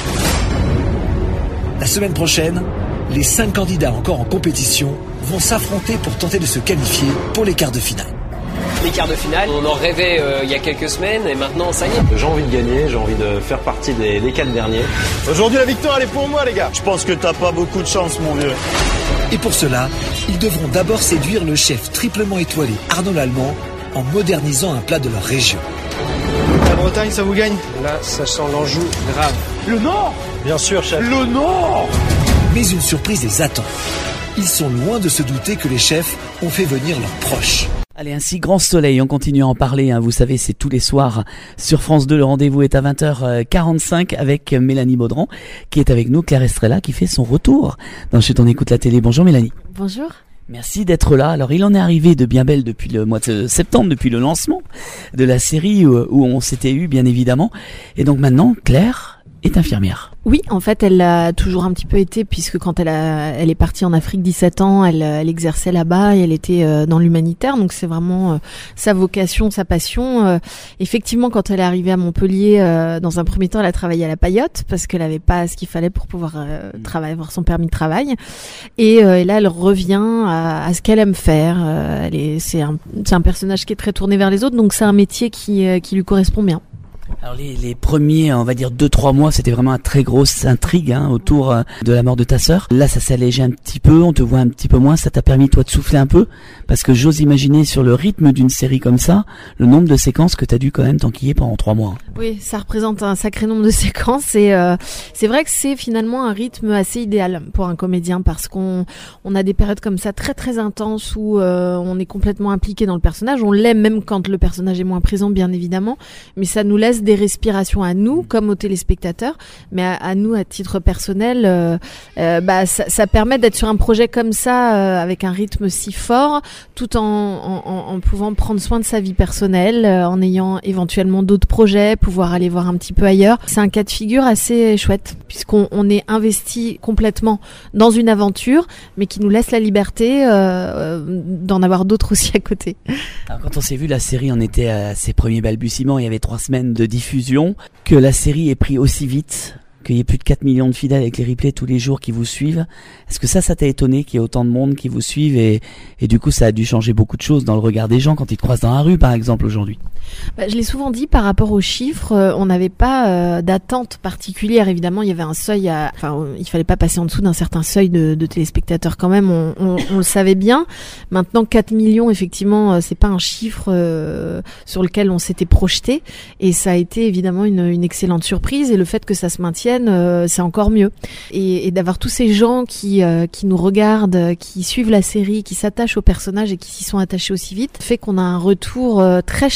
La semaine prochaine, les cinq candidats encore en compétition vont s'affronter pour tenter de se qualifier pour les quarts de finale. Les quarts de finale, on en rêvait euh, il y a quelques semaines et maintenant ça y est. J'ai envie de gagner, j'ai envie de faire partie des, des quatre derniers. Aujourd'hui la victoire elle est pour moi les gars. Je pense que t'as pas beaucoup de chance mon vieux. Et pour cela, ils devront d'abord séduire le chef triplement étoilé Arnaud Lallemand en modernisant un plat de leur région. La Bretagne ça vous gagne? Là ça sent l'Anjou grave. Le Nord? Bien sûr chef. Le Nord? Mais une surprise les attend. Ils sont loin de se douter que les chefs ont fait venir leurs proches. Allez, un si grand soleil, on continue à en parler, hein. Vous savez, c'est tous les soirs sur France deux, le rendez-vous est à vingt heures quarante-cinq avec Mélanie Maudran, qui est avec nous, Claire Estrella, qui fait son retour dans Chut, on écoute la télé. Bonjour Mélanie. Bonjour. Merci d'être là. Alors, il en est arrivé de bien belle depuis le mois de septembre, depuis le lancement de la série où, où on s'était eu, bien évidemment. Et donc maintenant, Claire est infirmière. Oui, en fait, elle l'a toujours un petit peu été, puisque quand elle a, elle est partie en Afrique, dix-sept ans, elle, elle exerçait là-bas et elle était euh, dans l'humanitaire, donc c'est vraiment euh, sa vocation, sa passion. Euh, effectivement, quand elle est arrivée à Montpellier, euh, dans un premier temps, elle a travaillé à la paillote, parce qu'elle avait pas ce qu'il fallait pour pouvoir euh, travailler, avoir son permis de travail. Et, euh, et là, elle revient à, à ce qu'elle aime faire. Euh, elle est, c'est un, c'est un personnage qui est très tourné vers les autres, donc c'est un métier qui, euh, qui lui correspond bien. Alors les, les premiers, on va dire deux trois mois, c'était vraiment une très grosse intrigue hein, autour euh, de la mort de ta sœur. Là, ça s'est allégé un petit peu, on te voit un petit peu moins. Ça t'a permis toi de souffler un peu, parce que j'ose imaginer sur le rythme d'une série comme ça, le nombre de séquences que t'as dû quand même t'enquiller pendant trois mois. Oui, ça représente un sacré nombre de séquences et euh, c'est vrai que c'est finalement un rythme assez idéal pour un comédien, parce qu'on on a des périodes comme ça très très intenses où euh, on est complètement impliqué dans le personnage. On l'aime même quand le personnage est moins présent, bien évidemment, mais ça nous laisse des respirations à nous comme aux téléspectateurs, mais à, à nous à titre personnel, euh, euh, bah ça, ça permet d'être sur un projet comme ça euh, avec un rythme si fort, tout en, en, en pouvant prendre soin de sa vie personnelle, euh, en ayant éventuellement d'autres projets, pouvoir aller voir un petit peu ailleurs. C'est un cas de figure assez chouette, puisqu'on on est investi complètement dans une aventure, mais qui nous laisse la liberté euh, d'en avoir d'autres aussi à côté. Alors quand on s'est vu, la série, on était à ses premiers balbutiements, il y avait trois semaines de diffusion, que la série ait pris aussi vite, qu'il y ait plus de quatre millions de fidèles avec les replays tous les jours qui vous suivent. Est-ce que ça, ça t'a étonné qu'il y ait autant de monde qui vous suivent et, et du coup, ça a dû changer beaucoup de choses dans le regard des gens quand ils te croisent dans la rue, par exemple, aujourd'hui? Bah, je l'ai souvent dit, par rapport aux chiffres, euh, on n'avait pas euh, d'attente particulière. Évidemment, il y avait un seuil à, enfin, euh, il fallait pas passer en dessous d'un certain seuil de, de téléspectateurs quand même. On, on, on le savait bien. Maintenant, quatre millions, effectivement, euh, c'est pas un chiffre euh, sur lequel on s'était projeté, et ça a été évidemment une, une excellente surprise. Et le fait que ça se maintienne, euh, c'est encore mieux. Et, et d'avoir tous ces gens qui euh, qui nous regardent, qui suivent la série, qui s'attachent aux personnages et qui s'y sont attachés aussi vite, fait qu'on a un retour euh, très chaleureux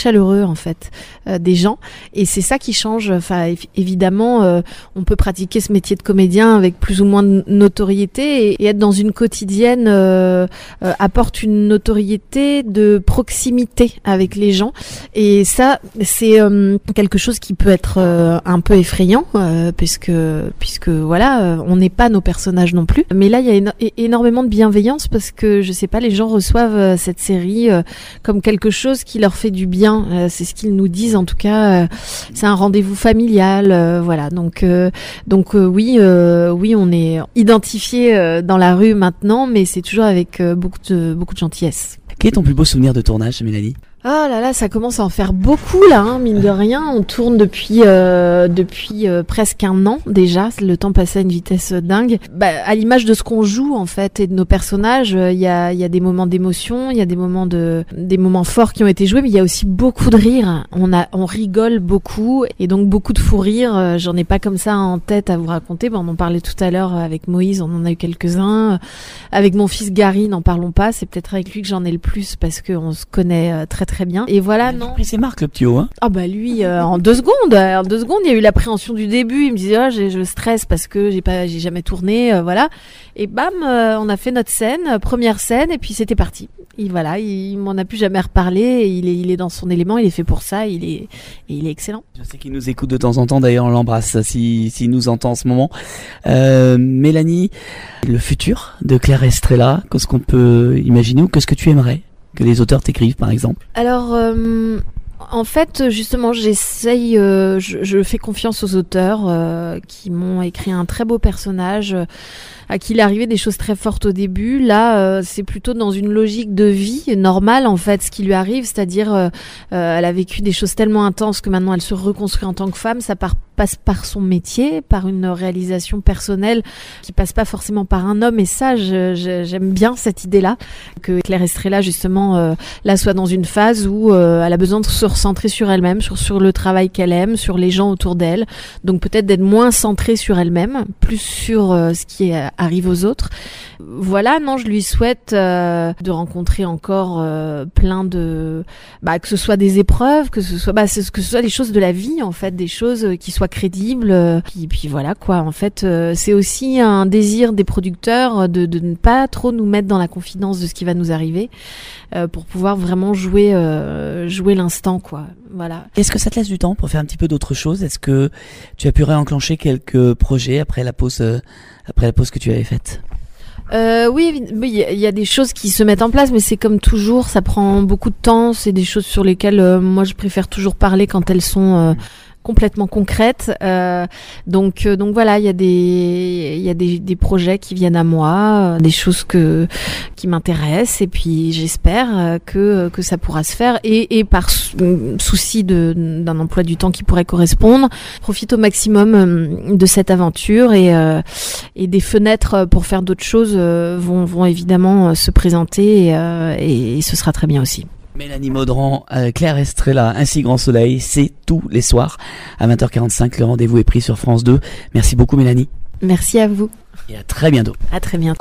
en fait euh, des gens, et c'est ça qui change. Enfin, évidemment, euh, on peut pratiquer ce métier de comédien avec plus ou moins de notoriété, et, et être dans une quotidienne euh, euh, apporte une notoriété de proximité avec les gens, et ça c'est euh, quelque chose qui peut être euh, un peu effrayant euh, puisque puisque voilà, euh, on n'est pas nos personnages non plus. Mais là, il y a éno- énormément de bienveillance parce que je sais pas, les gens reçoivent euh, cette série euh, comme quelque chose qui leur fait du bien. Euh, c'est ce qu'ils nous disent en tout cas. Euh, c'est un rendez-vous familial, euh, voilà. Donc euh, donc euh, oui euh, oui, on est identifié euh, dans la rue maintenant, mais c'est toujours avec euh, beaucoup de beaucoup de gentillesse. Quel est ton plus beau souvenir de tournage, Mélanie ? Ah là là, ça commence à en faire beaucoup là, hein, mine de rien. On tourne depuis euh, depuis euh, presque un an déjà. Le temps passe à une vitesse dingue. Bah, à l'image de ce qu'on joue en fait et de nos personnages, il euh, y a il y a des moments d'émotion, il y a des moments de des moments forts qui ont été joués, mais il y a aussi beaucoup de rire. On a on rigole beaucoup et donc beaucoup de fou rire. Euh, j'en ai pas comme ça en tête à vous raconter. Bah, on en parlait tout à l'heure avec Moïse, on en a eu quelques-uns. Avec mon fils Gary, n'en parlons pas. C'est peut-être avec lui que j'en ai le plus parce que on se connaît euh, très très très bien. Et voilà, non. Il s'est marqué le petit haut, hein. Ah bah lui, euh, en deux secondes, en deux secondes, il y a eu l'appréhension du début. Il me disait, ah, j'ai, je stresse parce que j'ai pas, j'ai jamais tourné, euh, voilà. Et bam, euh, on a fait notre scène, euh, première scène, et puis c'était parti. Et voilà, il, il m'en a plus jamais reparlé. Et il est, il est dans son élément, il est fait pour ça, il est, et il est excellent. Je sais qu'il nous écoute de temps en temps. D'ailleurs, on l'embrasse si, s'il nous entend en ce moment. Euh, Mélanie, le futur de Claire Estrella, qu'est-ce qu'on peut imaginer ou qu'est-ce que tu aimerais que les auteurs t'écrivent, par exemple? Alors, euh, en fait, justement, j'essaye, euh, je, je fais confiance aux auteurs euh, qui m'ont écrit un très beau personnage, euh, à qui il est arrivé des choses très fortes au début. Là, euh, c'est plutôt dans une logique de vie normale, en fait, ce qui lui arrive, c'est-à-dire, euh, euh, elle a vécu des choses tellement intenses que maintenant elle se reconstruit en tant que femme. Ça part, passe par son métier, par une réalisation personnelle qui passe pas forcément par un homme. Et ça, je, je, j'aime bien cette idée-là, que Claire Estrella, justement, euh, là, soit dans une phase où euh, elle a besoin de se recentrer sur elle-même, sur, sur le travail qu'elle aime, sur les gens autour d'elle. Donc peut-être d'être moins centrée sur elle-même, plus sur euh, ce qui est, arrive aux autres. Voilà, non, je lui souhaite euh, de rencontrer encore euh, plein de... Bah, que ce soit des épreuves, que ce soit, bah, que ce soit des choses de la vie, en fait, des choses qui soient crédibles. Euh, puis, puis voilà, quoi. En fait, euh, c'est aussi un désir des producteurs de, de ne pas trop nous mettre dans la confidence de ce qui va nous arriver, euh, pour pouvoir vraiment jouer, euh, jouer l'instant, quoi. Voilà. Est-ce que ça te laisse du temps pour faire un petit peu d'autres choses? Est-ce que tu as pu réenclencher quelques projets après la pause, euh, après la pause que tu avais faite? Euh, oui, il y, y a des choses qui se mettent en place, mais c'est comme toujours, ça prend beaucoup de temps. C'est des choses sur lesquelles euh, moi je préfère toujours parler quand elles sont euh, complètement concrètes. Euh, donc, euh, donc voilà, il y a des, il y a des, des projets qui viennent à moi, euh, des choses que qui m'intéressent, et puis j'espère euh, que que ça pourra se faire. Et, et par sou- souci de d'un emploi du temps qui pourrait correspondre, profite au maximum euh, de cette aventure, et euh, et des fenêtres pour faire d'autres choses euh, vont vont évidemment euh, se présenter, et, euh, et, et ce sera très bien aussi. Mélanie Maudran, euh, Claire Estrella, Ainsi Grand Soleil, c'est tous les soirs à vingt heures quarante-cinq. Le rendez-vous est pris sur France deux. Merci beaucoup, Mélanie. Merci à vous. Et à très bientôt. À très bientôt.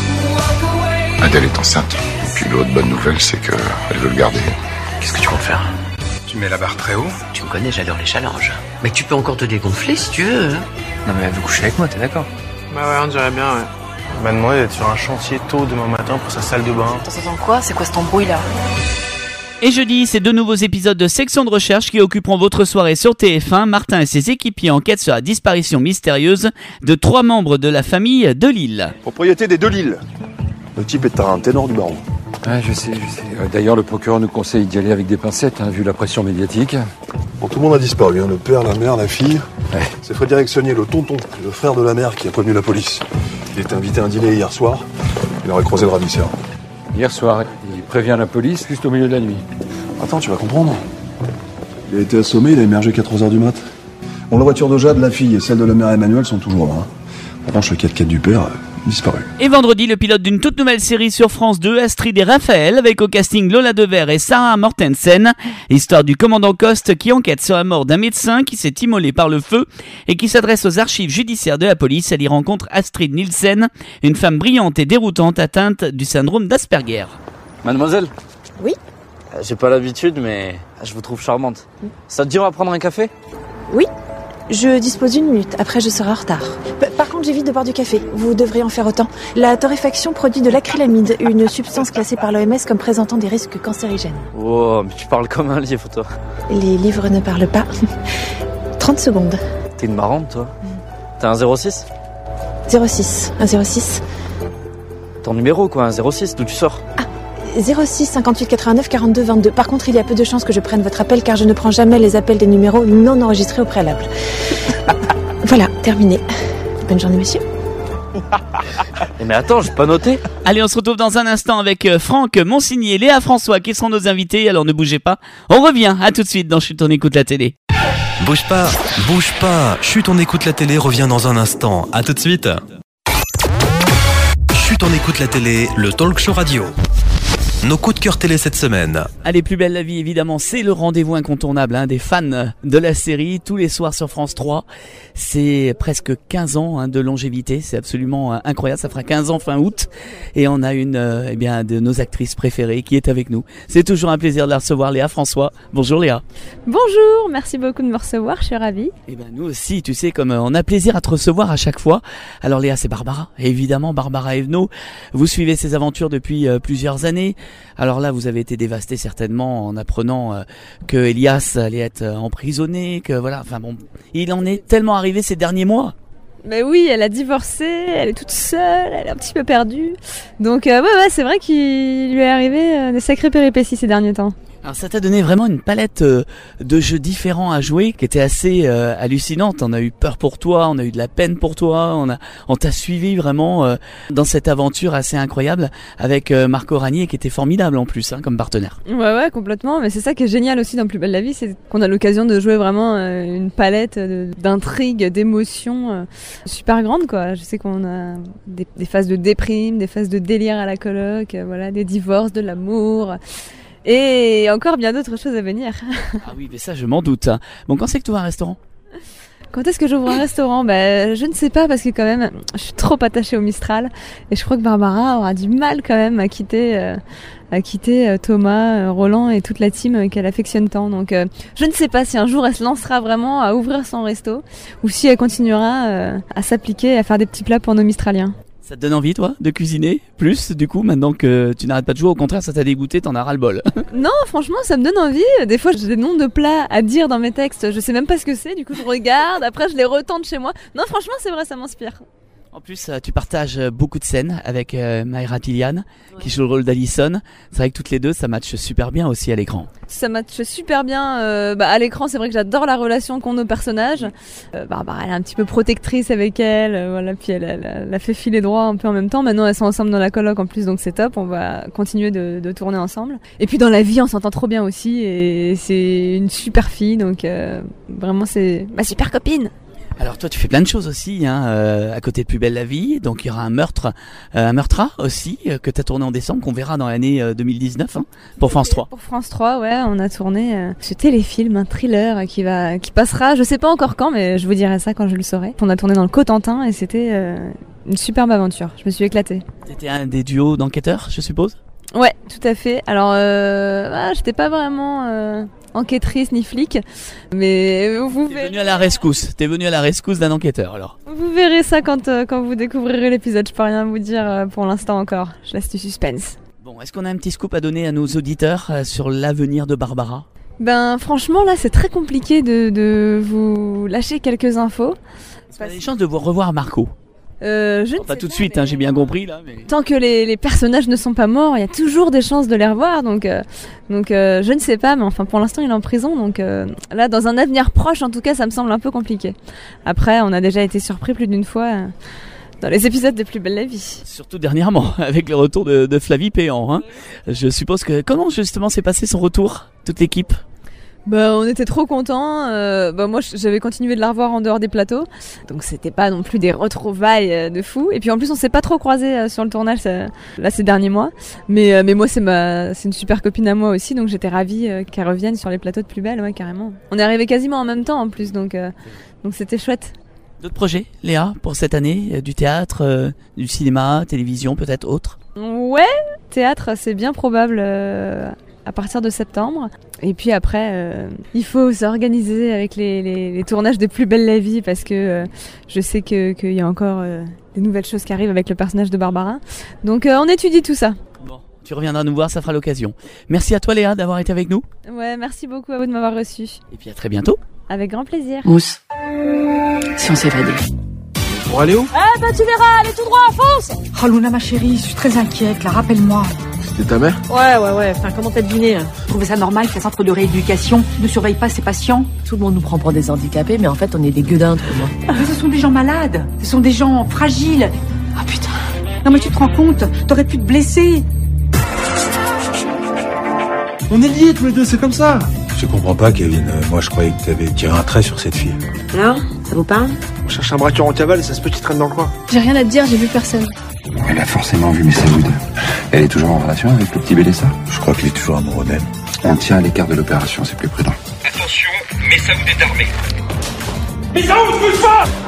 Adèle est enceinte. Et puis l'autre bonne nouvelle, c'est qu'elle veut le garder. Qu'est-ce que tu comptes faire? Tu mets la barre très haut? Tu me connais, j'adore les challenges. Mais tu peux encore te dégonfler si tu veux. Hein. Non mais elle veut coucher avec moi, t'es d'accord? Bah ouais, on dirait bien, ouais. Elle m'a demandé d'être sur un chantier tôt demain matin pour sa salle de bain. Attends, attends, quoi? C'est quoi cet embrouille là? Et jeudi, c'est deux nouveaux épisodes de Section de recherche qui occuperont votre soirée sur T F un. Martin et ses équipiers enquêtent sur la disparition mystérieuse de trois membres de la famille Delille. Propriété des Delille. Le type est un ténor du baron. Ouais, je sais, je sais. D'ailleurs, le procureur nous conseille d'y aller avec des pincettes, hein, vu la pression médiatique. Bon, tout le monde a disparu, hein. Le père, la mère, la fille. Ouais. C'est Frédéric Saunier, le tonton, le frère de la mère, qui a prévenu la police. Il était invité à un dîner hier soir. Il aurait croisé le ravisseur. Hier soir, il prévient la police juste au milieu de la nuit. Attends, tu vas comprendre. Il a été assommé, il a émergé qu'à trois heures du mat. Bon, la voiture de Jade, la fille, et celle de la mère Emmanuel sont toujours là. Hein. En revanche, le quatre-quatre du père, euh, disparu. Et vendredi, le pilote d'une toute nouvelle série sur France deux, Astrid et Raphaël, avec au casting Lola Devers et Sarah Mortensen. Histoire du commandant Coste qui enquête sur la mort d'un médecin qui s'est immolé par le feu et qui s'adresse aux archives judiciaires de la police. Elle y rencontre Astrid Nielsen, une femme brillante et déroutante atteinte du syndrome d'Asperger. Mademoiselle? Oui? J'ai pas l'habitude, mais je vous trouve charmante. Ça te dit on va prendre un café ? Oui, je dispose d'une minute, après je serai en retard. P- Par contre, j'évite de boire du café, vous devriez en faire autant. La torréfaction produit de l'acrylamide, une substance classée par l'O M S comme présentant des risques cancérigènes. Wow, mais tu parles comme un livre, toi. Les livres ne parlent pas. trente secondes. T'es une marrante, toi. T'as un zéro six ? zéro six, un zéro six. Ton numéro, quoi, un zéro six, d'où tu sors ? zéro six cinquante-huit quatre-vingt-neuf quarante-deux vingt-deux. Par contre, il y a peu de chances que je prenne votre appel car je ne prends jamais les appels des numéros non enregistrés au préalable. Voilà, terminé. Bonne journée, monsieur. Mais attends, j'ai pas noté. Allez, on se retrouve dans un instant avec Franck Monsigny et Léa François qui sont nos invités, alors ne bougez pas. On revient, à tout de suite dans Chut, on écoute la télé. Bouge pas, bouge pas. Chut, on écoute la télé revient dans un instant. À tout de suite. Chut, on écoute la télé, le talk show radio. Nos coups de cœur télé cette semaine. Allez, Plus belle la vie, évidemment, c'est le rendez-vous incontournable hein, des fans de la série, tous les soirs sur France trois. C'est presque quinze ans hein, de longévité, c'est absolument euh, incroyable, ça fera quinze ans fin août. Et on a une euh, eh bien, de nos actrices préférées qui est avec nous. C'est toujours un plaisir de la recevoir, Léa François. Bonjour Léa. Bonjour, merci beaucoup de me recevoir, je suis ravie. Et ben nous aussi, tu sais, comme euh, on a plaisir à te recevoir à chaque fois. Alors Léa, c'est Barbara, évidemment, Barbara Evenot. Vous suivez ses aventures depuis euh, plusieurs années. Alors là, vous avez été dévasté certainement en apprenant euh, que Elias allait être euh, emprisonné, que voilà, enfin bon, il en est tellement arrivé ces derniers mois. Mais oui, elle a divorcé, elle est toute seule, elle est un petit peu perdue. Donc euh, ouais, ouais, c'est vrai qu'il lui est arrivé euh, des sacrées péripéties ces derniers temps. Alors ça t'a donné vraiment une palette euh, de jeux différents à jouer qui était assez euh, hallucinante. On a eu peur pour toi, on a eu de la peine pour toi, on a, on t'a suivi vraiment euh, dans cette aventure assez incroyable avec euh, Marco Ranier qui était formidable en plus hein, comme partenaire. Ouais ouais complètement, mais c'est ça qui est génial aussi dans Plus belle la vie, c'est qu'on a l'occasion de jouer vraiment euh, une palette de, d'intrigues, d'émotions euh, super grande quoi. Je sais qu'on a des, des phases de déprime, des phases de délire à la coloc, euh, voilà, des divorces, de l'amour. Et encore bien d'autres choses à venir. Ah oui, mais ça, je m'en doute. Bon, quand c'est que tu vas à un restaurant ? Quand est-ce que j'ouvre un restaurant ? Ben, je ne sais pas parce que quand même, je suis trop attachée au Mistral. Et je crois que Barbara aura du mal quand même à quitter, euh, à quitter euh, Thomas, euh, Roland et toute la team euh, qu'elle affectionne tant. Donc, euh, je ne sais pas si un jour elle se lancera vraiment à ouvrir son resto ou si elle continuera euh, à s'appliquer à faire des petits plats pour nos Mistraliens. Ça te donne envie, toi, de cuisiner plus, du coup, maintenant que tu n'arrêtes pas de jouer? Au contraire, ça t'a dégoûté, t'en as ras-le-bol. Non, franchement, ça me donne envie. Des fois, j'ai des noms de plats à dire dans mes textes. Je sais même pas ce que c'est, du coup, je regarde. Après, je les retente chez moi. Non, franchement, c'est vrai, ça m'inspire. En plus, tu partages beaucoup de scènes avec euh, Mayra Tillian, ouais. qui joue le rôle d'Alison. C'est vrai que toutes les deux, ça matche super bien aussi à l'écran. Ça matche super bien euh, bah, à l'écran. C'est vrai que j'adore la relation qu'ont nos personnages. Euh, Barbara, elle est un petit peu protectrice avec elle. Euh, voilà, puis elle, elle, elle a fait filer droit un peu en même temps. Maintenant, elles sont ensemble dans la coloc en plus, donc c'est top. On va continuer de, de tourner ensemble. Et puis dans la vie, on s'entend trop bien aussi. Et c'est une super fille, donc euh, vraiment, c'est ma super copine. Alors toi tu fais plein de choses aussi hein, euh, à côté de Plus belle la vie, donc il y aura un meurtre, euh, un meurtra aussi euh, que tu as tourné en décembre, qu'on verra dans l'année euh, deux mille dix-neuf hein, pour France trois. Pour France trois, ouais, on a tourné euh, ce téléfilm, un thriller qui va, qui passera, je sais pas encore quand, mais je vous dirai ça quand je le saurai. On a tourné dans le Cotentin et c'était euh, une superbe aventure, je me suis éclatée. C'était un des duos d'enquêteurs, je suppose ? Ouais, tout à fait. Alors, euh, ah, j'étais pas vraiment euh, enquêtrice ni flic, mais vous T'es verrez. venu à la rescousse. T'es venu à la rescousse d'un enquêteur, alors. Vous verrez ça quand euh, quand vous découvrirez l'épisode. Je peux rien vous dire euh, pour l'instant encore. Je laisse du suspense. Bon, est-ce qu'on a un petit scoop à donner à nos auditeurs euh, sur l'avenir de Barbara ? Ben, franchement, là, c'est très compliqué de de vous lâcher quelques infos. Est-ce qu'on a des chances de vous revoir Marco ? Euh, je bon, pas tout de suite, hein, j'ai bien compris là. Mais... Tant que les, les personnages ne sont pas morts, il y a toujours des chances de les revoir. Donc, euh, donc euh, je ne sais pas, mais enfin pour l'instant il est en prison. Donc euh, là, dans un avenir proche, en tout cas, ça me semble un peu compliqué. Après, on a déjà été surpris plus d'une fois euh, dans les épisodes de Plus belle la vie. Surtout dernièrement, avec le retour de, de Flavie Péan. Hein. Je suppose que comment justement s'est passé son retour, toute l'équipe ? Bah, on était trop contents. Euh, bah, moi, j'avais continué de la revoir en dehors des plateaux. Donc, c'était pas non plus des retrouvailles de fou. Et puis, en plus, on s'est pas trop croisés sur le tournage, ça, là, ces derniers mois. Mais, euh, mais moi, c'est ma, c'est une super copine à moi aussi. Donc, j'étais ravie euh, qu'elle revienne sur les plateaux de Plus belle, ouais, carrément. On est arrivés quasiment en même temps, en plus. Donc, euh, donc c'était chouette. D'autres projets, Léa, pour cette année ? Du théâtre, euh, du cinéma, télévision, peut-être autre ? Ouais, théâtre, c'est bien probable. Euh, à partir de septembre. Et puis après, euh, il faut s'organiser avec les, les, les tournages de Plus belle la vie parce que euh, je sais que qu'il y a encore euh, des nouvelles choses qui arrivent avec le personnage de Barbara. Donc euh, on étudie tout ça. Bon, tu reviendras nous voir, ça fera l'occasion. Merci à toi Léa d'avoir été avec nous. Ouais, merci beaucoup à vous de m'avoir reçu. Et puis à très bientôt. Avec grand plaisir. Mousse, si on s'évadait. Pour aller où? Eh ben tu verras, allez tout droit, fonce! Oh Luna ma chérie, je suis très inquiète, là, rappelle-moi. C'était ta mère? Ouais, ouais, ouais, enfin comment t'as deviné? Vous trouvez ça normal qu'un centre de rééducation ne surveille pas ses patients? Tout le monde nous prend pour des handicapés, mais en fait on est des gueudins, tout le monde. Mais ce sont des gens malades, ce sont des gens fragiles. Oh putain. Non mais tu te rends compte, t'aurais pu te blesser. On est liés tous les deux, c'est comme ça. Je comprends pas, Kevin. Moi, je croyais que t'avais tiré un trait sur cette fille. Alors, ça vous parle? On cherche un braqueur en cavale et ça se peut qu'il traîne dans le coin. J'ai rien à te dire, j'ai vu personne. Elle a forcément vu Messaoud. Elle est toujours en relation avec le petit Bélessa? Je crois qu'il est toujours amoureux d'elle. On tient à l'écart de l'opération, c'est plus prudent. Attention, Messaoud est armé. Messaoud, bouge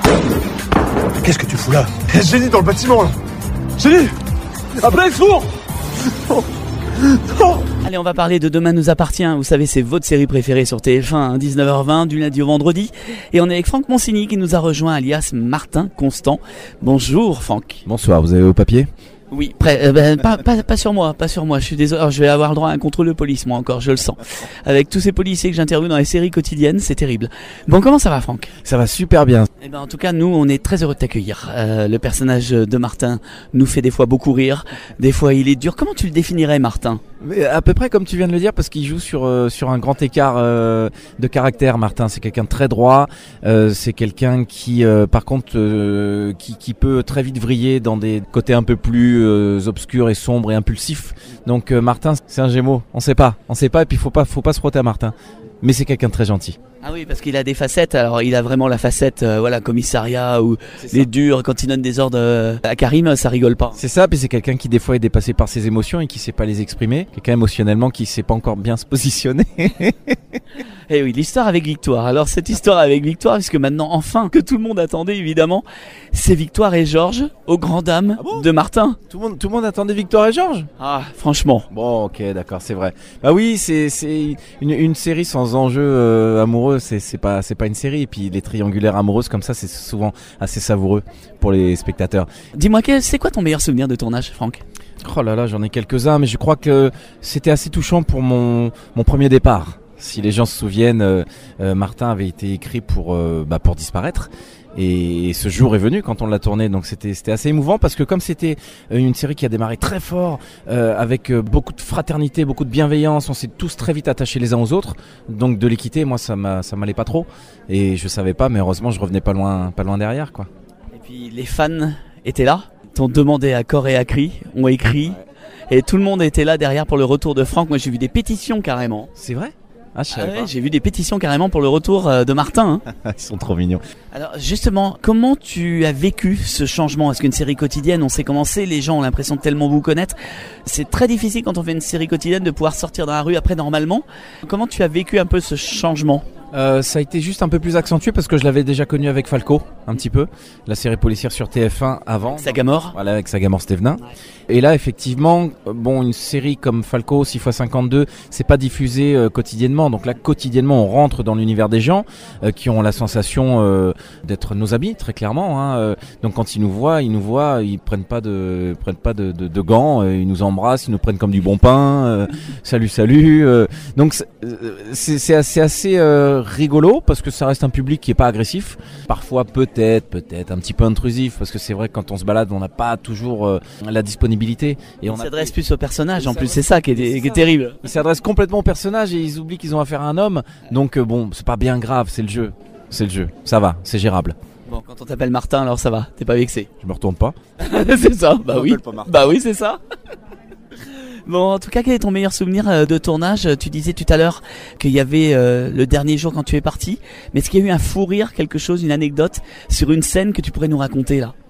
pas! Qu'est-ce que tu fous là? Génie dans le bâtiment, là. Génie! Après, sourd! Oh. Oh. Allez, on va parler de Demain nous appartient. Vous savez, c'est votre série préférée sur T F un, hein, dix-neuf heures vingt, du lundi au vendredi. Et on est avec Franck Monsigny qui nous a rejoint, alias Martin Constant. Bonjour Franck. Bonsoir, vous avez vos papiers? Oui, prêt, euh, ben, pas, pas, pas sur moi, pas sur moi, je suis désolé, alors, je vais avoir le droit à un contrôle de police, moi encore, je le sens. Avec tous ces policiers que j'interviewe dans les séries quotidiennes, c'est terrible. Bon, comment ça va Franck? Ça va super bien. Eh ben, en tout cas, nous, on est très heureux de t'accueillir. Euh, le personnage de Martin nous fait des fois beaucoup rire, des fois il est dur. Comment tu le définirais Martin? Mais à peu près comme tu viens de le dire, parce qu'il joue sur euh, sur un grand écart euh, de caractère. Martin, c'est quelqu'un de très droit, euh, c'est quelqu'un qui, euh, par contre, euh, qui qui peut très vite vriller dans des côtés un peu plus euh, obscurs et sombres et impulsifs. Donc euh, Martin, c'est un Gémeaux. On sait pas, on sait pas, et puis faut pas faut pas se frotter à Martin. Mais c'est quelqu'un de très gentil. Ah oui, parce qu'il a des facettes. Alors il a vraiment la facette, euh, voilà, commissariat ou les durs quand il donne des ordres euh, à Karim, ça rigole pas. C'est ça, puis c'est quelqu'un qui des fois est dépassé par ses émotions et qui sait pas les exprimer, quelqu'un émotionnellement qui sait pas encore bien se positionner. Eh oui, l'histoire avec Victoire. Alors cette histoire avec Victoire, puisque maintenant enfin que tout le monde attendait évidemment, c'est Victoire et Georges aux grandes dames ah bon de Martin. Tout le monde, tout le monde attendait Victoire et Georges. Ah, franchement. Bon, ok, d'accord, c'est vrai. Bah oui, c'est c'est une une série sans enjeu euh, amoureux, c'est c'est pas c'est pas une série. Et puis les triangulaires amoureuses comme ça, c'est souvent assez savoureux pour les spectateurs. Dis-moi, c'est quoi ton meilleur souvenir de tournage, Franck? Oh là là, j'en ai quelques-uns, mais je crois que c'était assez touchant pour mon mon premier départ. Si les gens se souviennent, euh, euh, Martin avait été écrit pour euh, bah, pour disparaître. Et ce jour est venu quand on l'a tourné, donc c'était c'était assez émouvant parce que comme c'était une série qui a démarré très fort, euh, avec beaucoup de fraternité, beaucoup de bienveillance, on s'est tous très vite attachés les uns aux autres. Donc de les quitter, moi ça m'a ça m'allait pas trop et je savais pas, mais heureusement je revenais pas loin pas loin derrière quoi. Et puis les fans étaient là, t'ont demandé à corps et à cri, ont écrit, ouais. Et tout le monde était là derrière pour le retour de Franck. Moi j'ai vu des pétitions carrément. C'est vrai? Ah, je ah ouais, j'ai vu des pétitions carrément pour le retour de Martin. Hein. Ils sont trop mignons. Alors justement, comment tu as vécu ce changement? Parce qu'une série quotidienne, on sait comment c'est, les gens ont l'impression de tellement vous connaître. C'est très difficile quand on fait une série quotidienne de pouvoir sortir dans la rue après normalement. Comment tu as vécu un peu ce changement? Euh, ça a été juste un peu plus accentué parce que je l'avais déjà connu avec Falco, un petit peu, la série policière sur T F un avant. Sagamore. Voilà, avec Sagamore Stevenin. Et là, effectivement, bon, une série comme Falco, six fois cinquante-deux, c'est pas diffusé euh, quotidiennement. Donc là, quotidiennement, on rentre dans l'univers des gens euh, qui ont la sensation euh, d'être nos amis, très clairement. Hein, euh, donc quand ils nous voient, ils nous voient, ils prennent pas de, prennent pas de, de, de gants, euh, ils nous embrassent, ils nous prennent comme du bon pain. Euh, salut, salut. Euh, donc c'est, c'est assez, assez euh, rigolo parce que ça reste un public qui est pas agressif. Parfois, peut-être, peut-être un petit peu intrusif parce que c'est vrai que quand on se balade, on n'a pas toujours euh, la disponibilité. Et on il s'adresse a... plus au personnage, en plus c'est ça qui est, c'est qui est ça. terrible. Ils s'adressent complètement au personnage et ils oublient qu'ils ont affaire à un homme. Donc euh, bon, c'est pas bien grave, c'est le jeu. C'est le jeu, ça va, c'est gérable. Bon, quand on t'appelle Martin, alors ça va, t'es pas vexé. Je me retourne pas. C'est ça, bah oui. Bah oui, c'est ça. Bon, en tout cas, quel est ton meilleur souvenir de tournage? Tu disais tout à l'heure qu'il y avait euh, le dernier jour quand tu es parti. Mais est-ce qu'il y a eu un fou rire, quelque chose, une anecdote sur une scène que tu pourrais nous raconter là?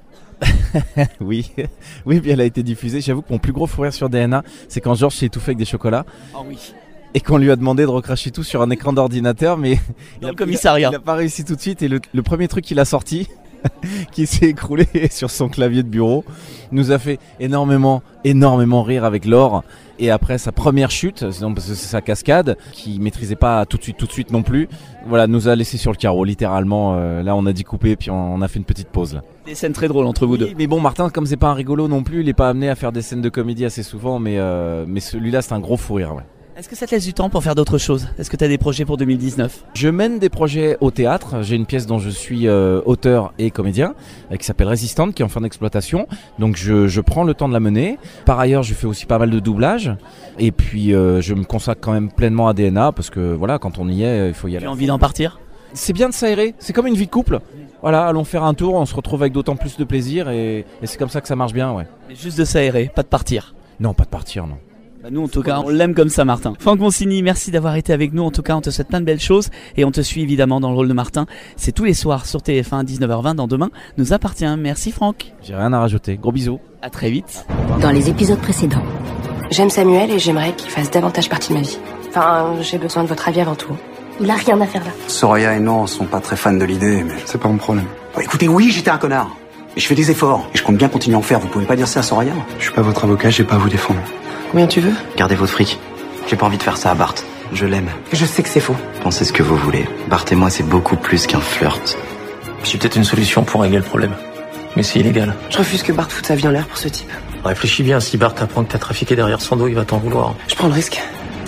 Oui, oui, bien elle a été diffusée. J'avoue que mon plus gros fou rire sur D N A, c'est quand Georges s'est étouffé avec des chocolats. Oh oui. Et qu'on lui a demandé de recracher tout sur un écran d'ordinateur, mais dans le commissariat. Il a pas réussi tout de suite. Et le, le premier truc qu'il a sorti, qui s'est écroulé sur son clavier de bureau. Nous a fait énormément, énormément rire avec Laure. Et après sa première chute, parce que c'est sa cascade, qu'il maîtrisait pas tout de suite, tout de suite non plus, voilà, nous a laissé sur le carreau, littéralement. Euh, là, on a dit couper, puis on, on a fait une petite pause là. Des scènes très drôles entre vous deux. Oui, mais bon, Martin, comme c'est pas un rigolo non plus, il est pas amené à faire des scènes de comédie assez souvent, mais euh, mais celui-là, c'est un gros fou rire, ouais. Est-ce que ça te laisse du temps pour faire d'autres choses? Est-ce que tu as des projets pour deux mille dix-neuf? Je mène des projets au théâtre. J'ai une pièce dont je suis euh, auteur et comédien euh, qui s'appelle Résistante, qui est en fin d'exploitation. Donc je, je prends le temps de la mener. Par ailleurs, je fais aussi pas mal de doublage. Et puis euh, je me consacre quand même pleinement à D N A parce que voilà, quand on y est, il faut y aller. Tu as envie d'en partir? C'est bien de s'aérer. C'est comme une vie de couple. Voilà, allons faire un tour. On se retrouve avec d'autant plus de plaisir et, et c'est comme ça que ça marche bien, ouais. Mais juste de s'aérer, pas de partir. Non, pas de partir, non. Bah nous en tout cas on l'aime comme ça Martin. Franck Monsigny, merci d'avoir été avec nous. En tout cas on te souhaite plein de belles choses et on te suit évidemment dans le rôle de Martin. C'est tous les soirs sur T F un dix-neuf heures vingt dans Demain nous appartient. Merci Franck. J'ai rien à rajouter. Gros bisous. À très vite. Dans les épisodes précédents. J'aime Samuel et j'aimerais qu'il fasse davantage partie de ma vie. Enfin, j'ai besoin de votre avis avant tout. Il a rien à faire là. Soraya et Noah sont pas très fans de l'idée, mais c'est pas mon problème. Bon, écoutez, oui, j'étais un connard. Mais je fais des efforts et je compte bien continuer à en faire. Vous pouvez pas dire ça à Soraya? Je suis pas votre avocat, j'ai pas à vous défendre. Combien tu veux? Gardez votre fric. J'ai pas envie de faire ça à Bart. Je l'aime. Je sais que c'est faux. Pensez ce que vous voulez. Bart et moi, c'est beaucoup plus qu'un flirt. J'ai peut-être une solution pour régler le problème. Mais c'est illégal. Je refuse que Bart foute sa vie en l'air pour ce type. Réfléchis bien, si Bart apprend que t'as trafiqué derrière son dos, il va t'en vouloir. Je prends le risque.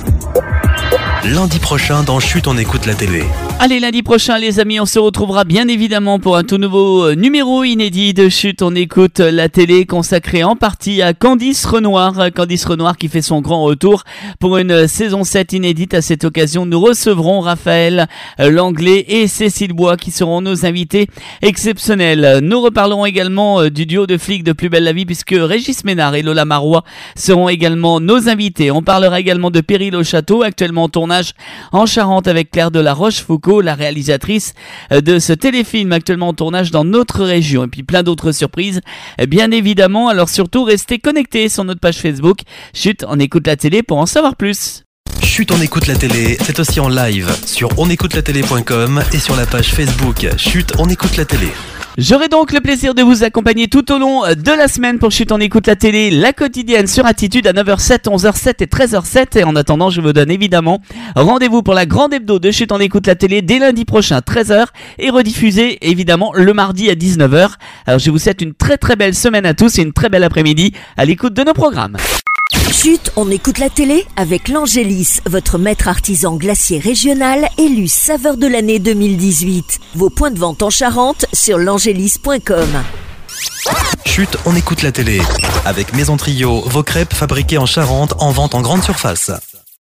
Lundi prochain dans Chut, on écoute la télé. Allez, lundi prochain les amis, on se retrouvera bien évidemment pour un tout nouveau numéro inédit de Chut, on écoute la télé, consacré en partie à Candice Renoir. Candice Renoir qui fait son grand retour pour une saison sept inédite. À cette occasion, nous recevrons Raphaël Langlais et Cécile Bois qui seront nos invités exceptionnels. Nous reparlerons également du duo de flics de Plus belle la vie puisque Régis Ménard et Lola Marois seront également nos invités. On parlera également de Péril au château, actuellement en tournage en Charente avec Claire de la Rochefoucauld, la réalisatrice de ce téléfilm actuellement en tournage dans notre région, et puis plein d'autres surprises bien évidemment. Alors surtout restez connectés sur notre page Facebook Chut, on écoute la télé pour en savoir plus. Chut, on écoute la télé, c'est aussi en live sur on écoute la télé point com et sur la page Facebook Chut, on écoute la télé. J'aurai donc le plaisir de vous accompagner tout au long de la semaine pour Chut, on écoute la télé, la quotidienne sur Attitude à neuf heures sept, onze heures sept et treize heures sept. Et en attendant, je vous donne évidemment rendez-vous pour la grande hebdo de Chut, on écoute la télé dès lundi prochain, treize heures, et rediffusée évidemment le mardi à dix-neuf heures. Alors je vous souhaite une très très belle semaine à tous et une très belle après-midi à l'écoute de nos programmes. Chut, on écoute la télé avec l'Angélis, votre maître artisan glacier régional élu saveur de l'année deux mille dix-huit. Vos points de vente en Charente sur l'angélis point com. Chut, on écoute la télé avec Maison Trio, vos crêpes fabriquées en Charente en vente en grande surface.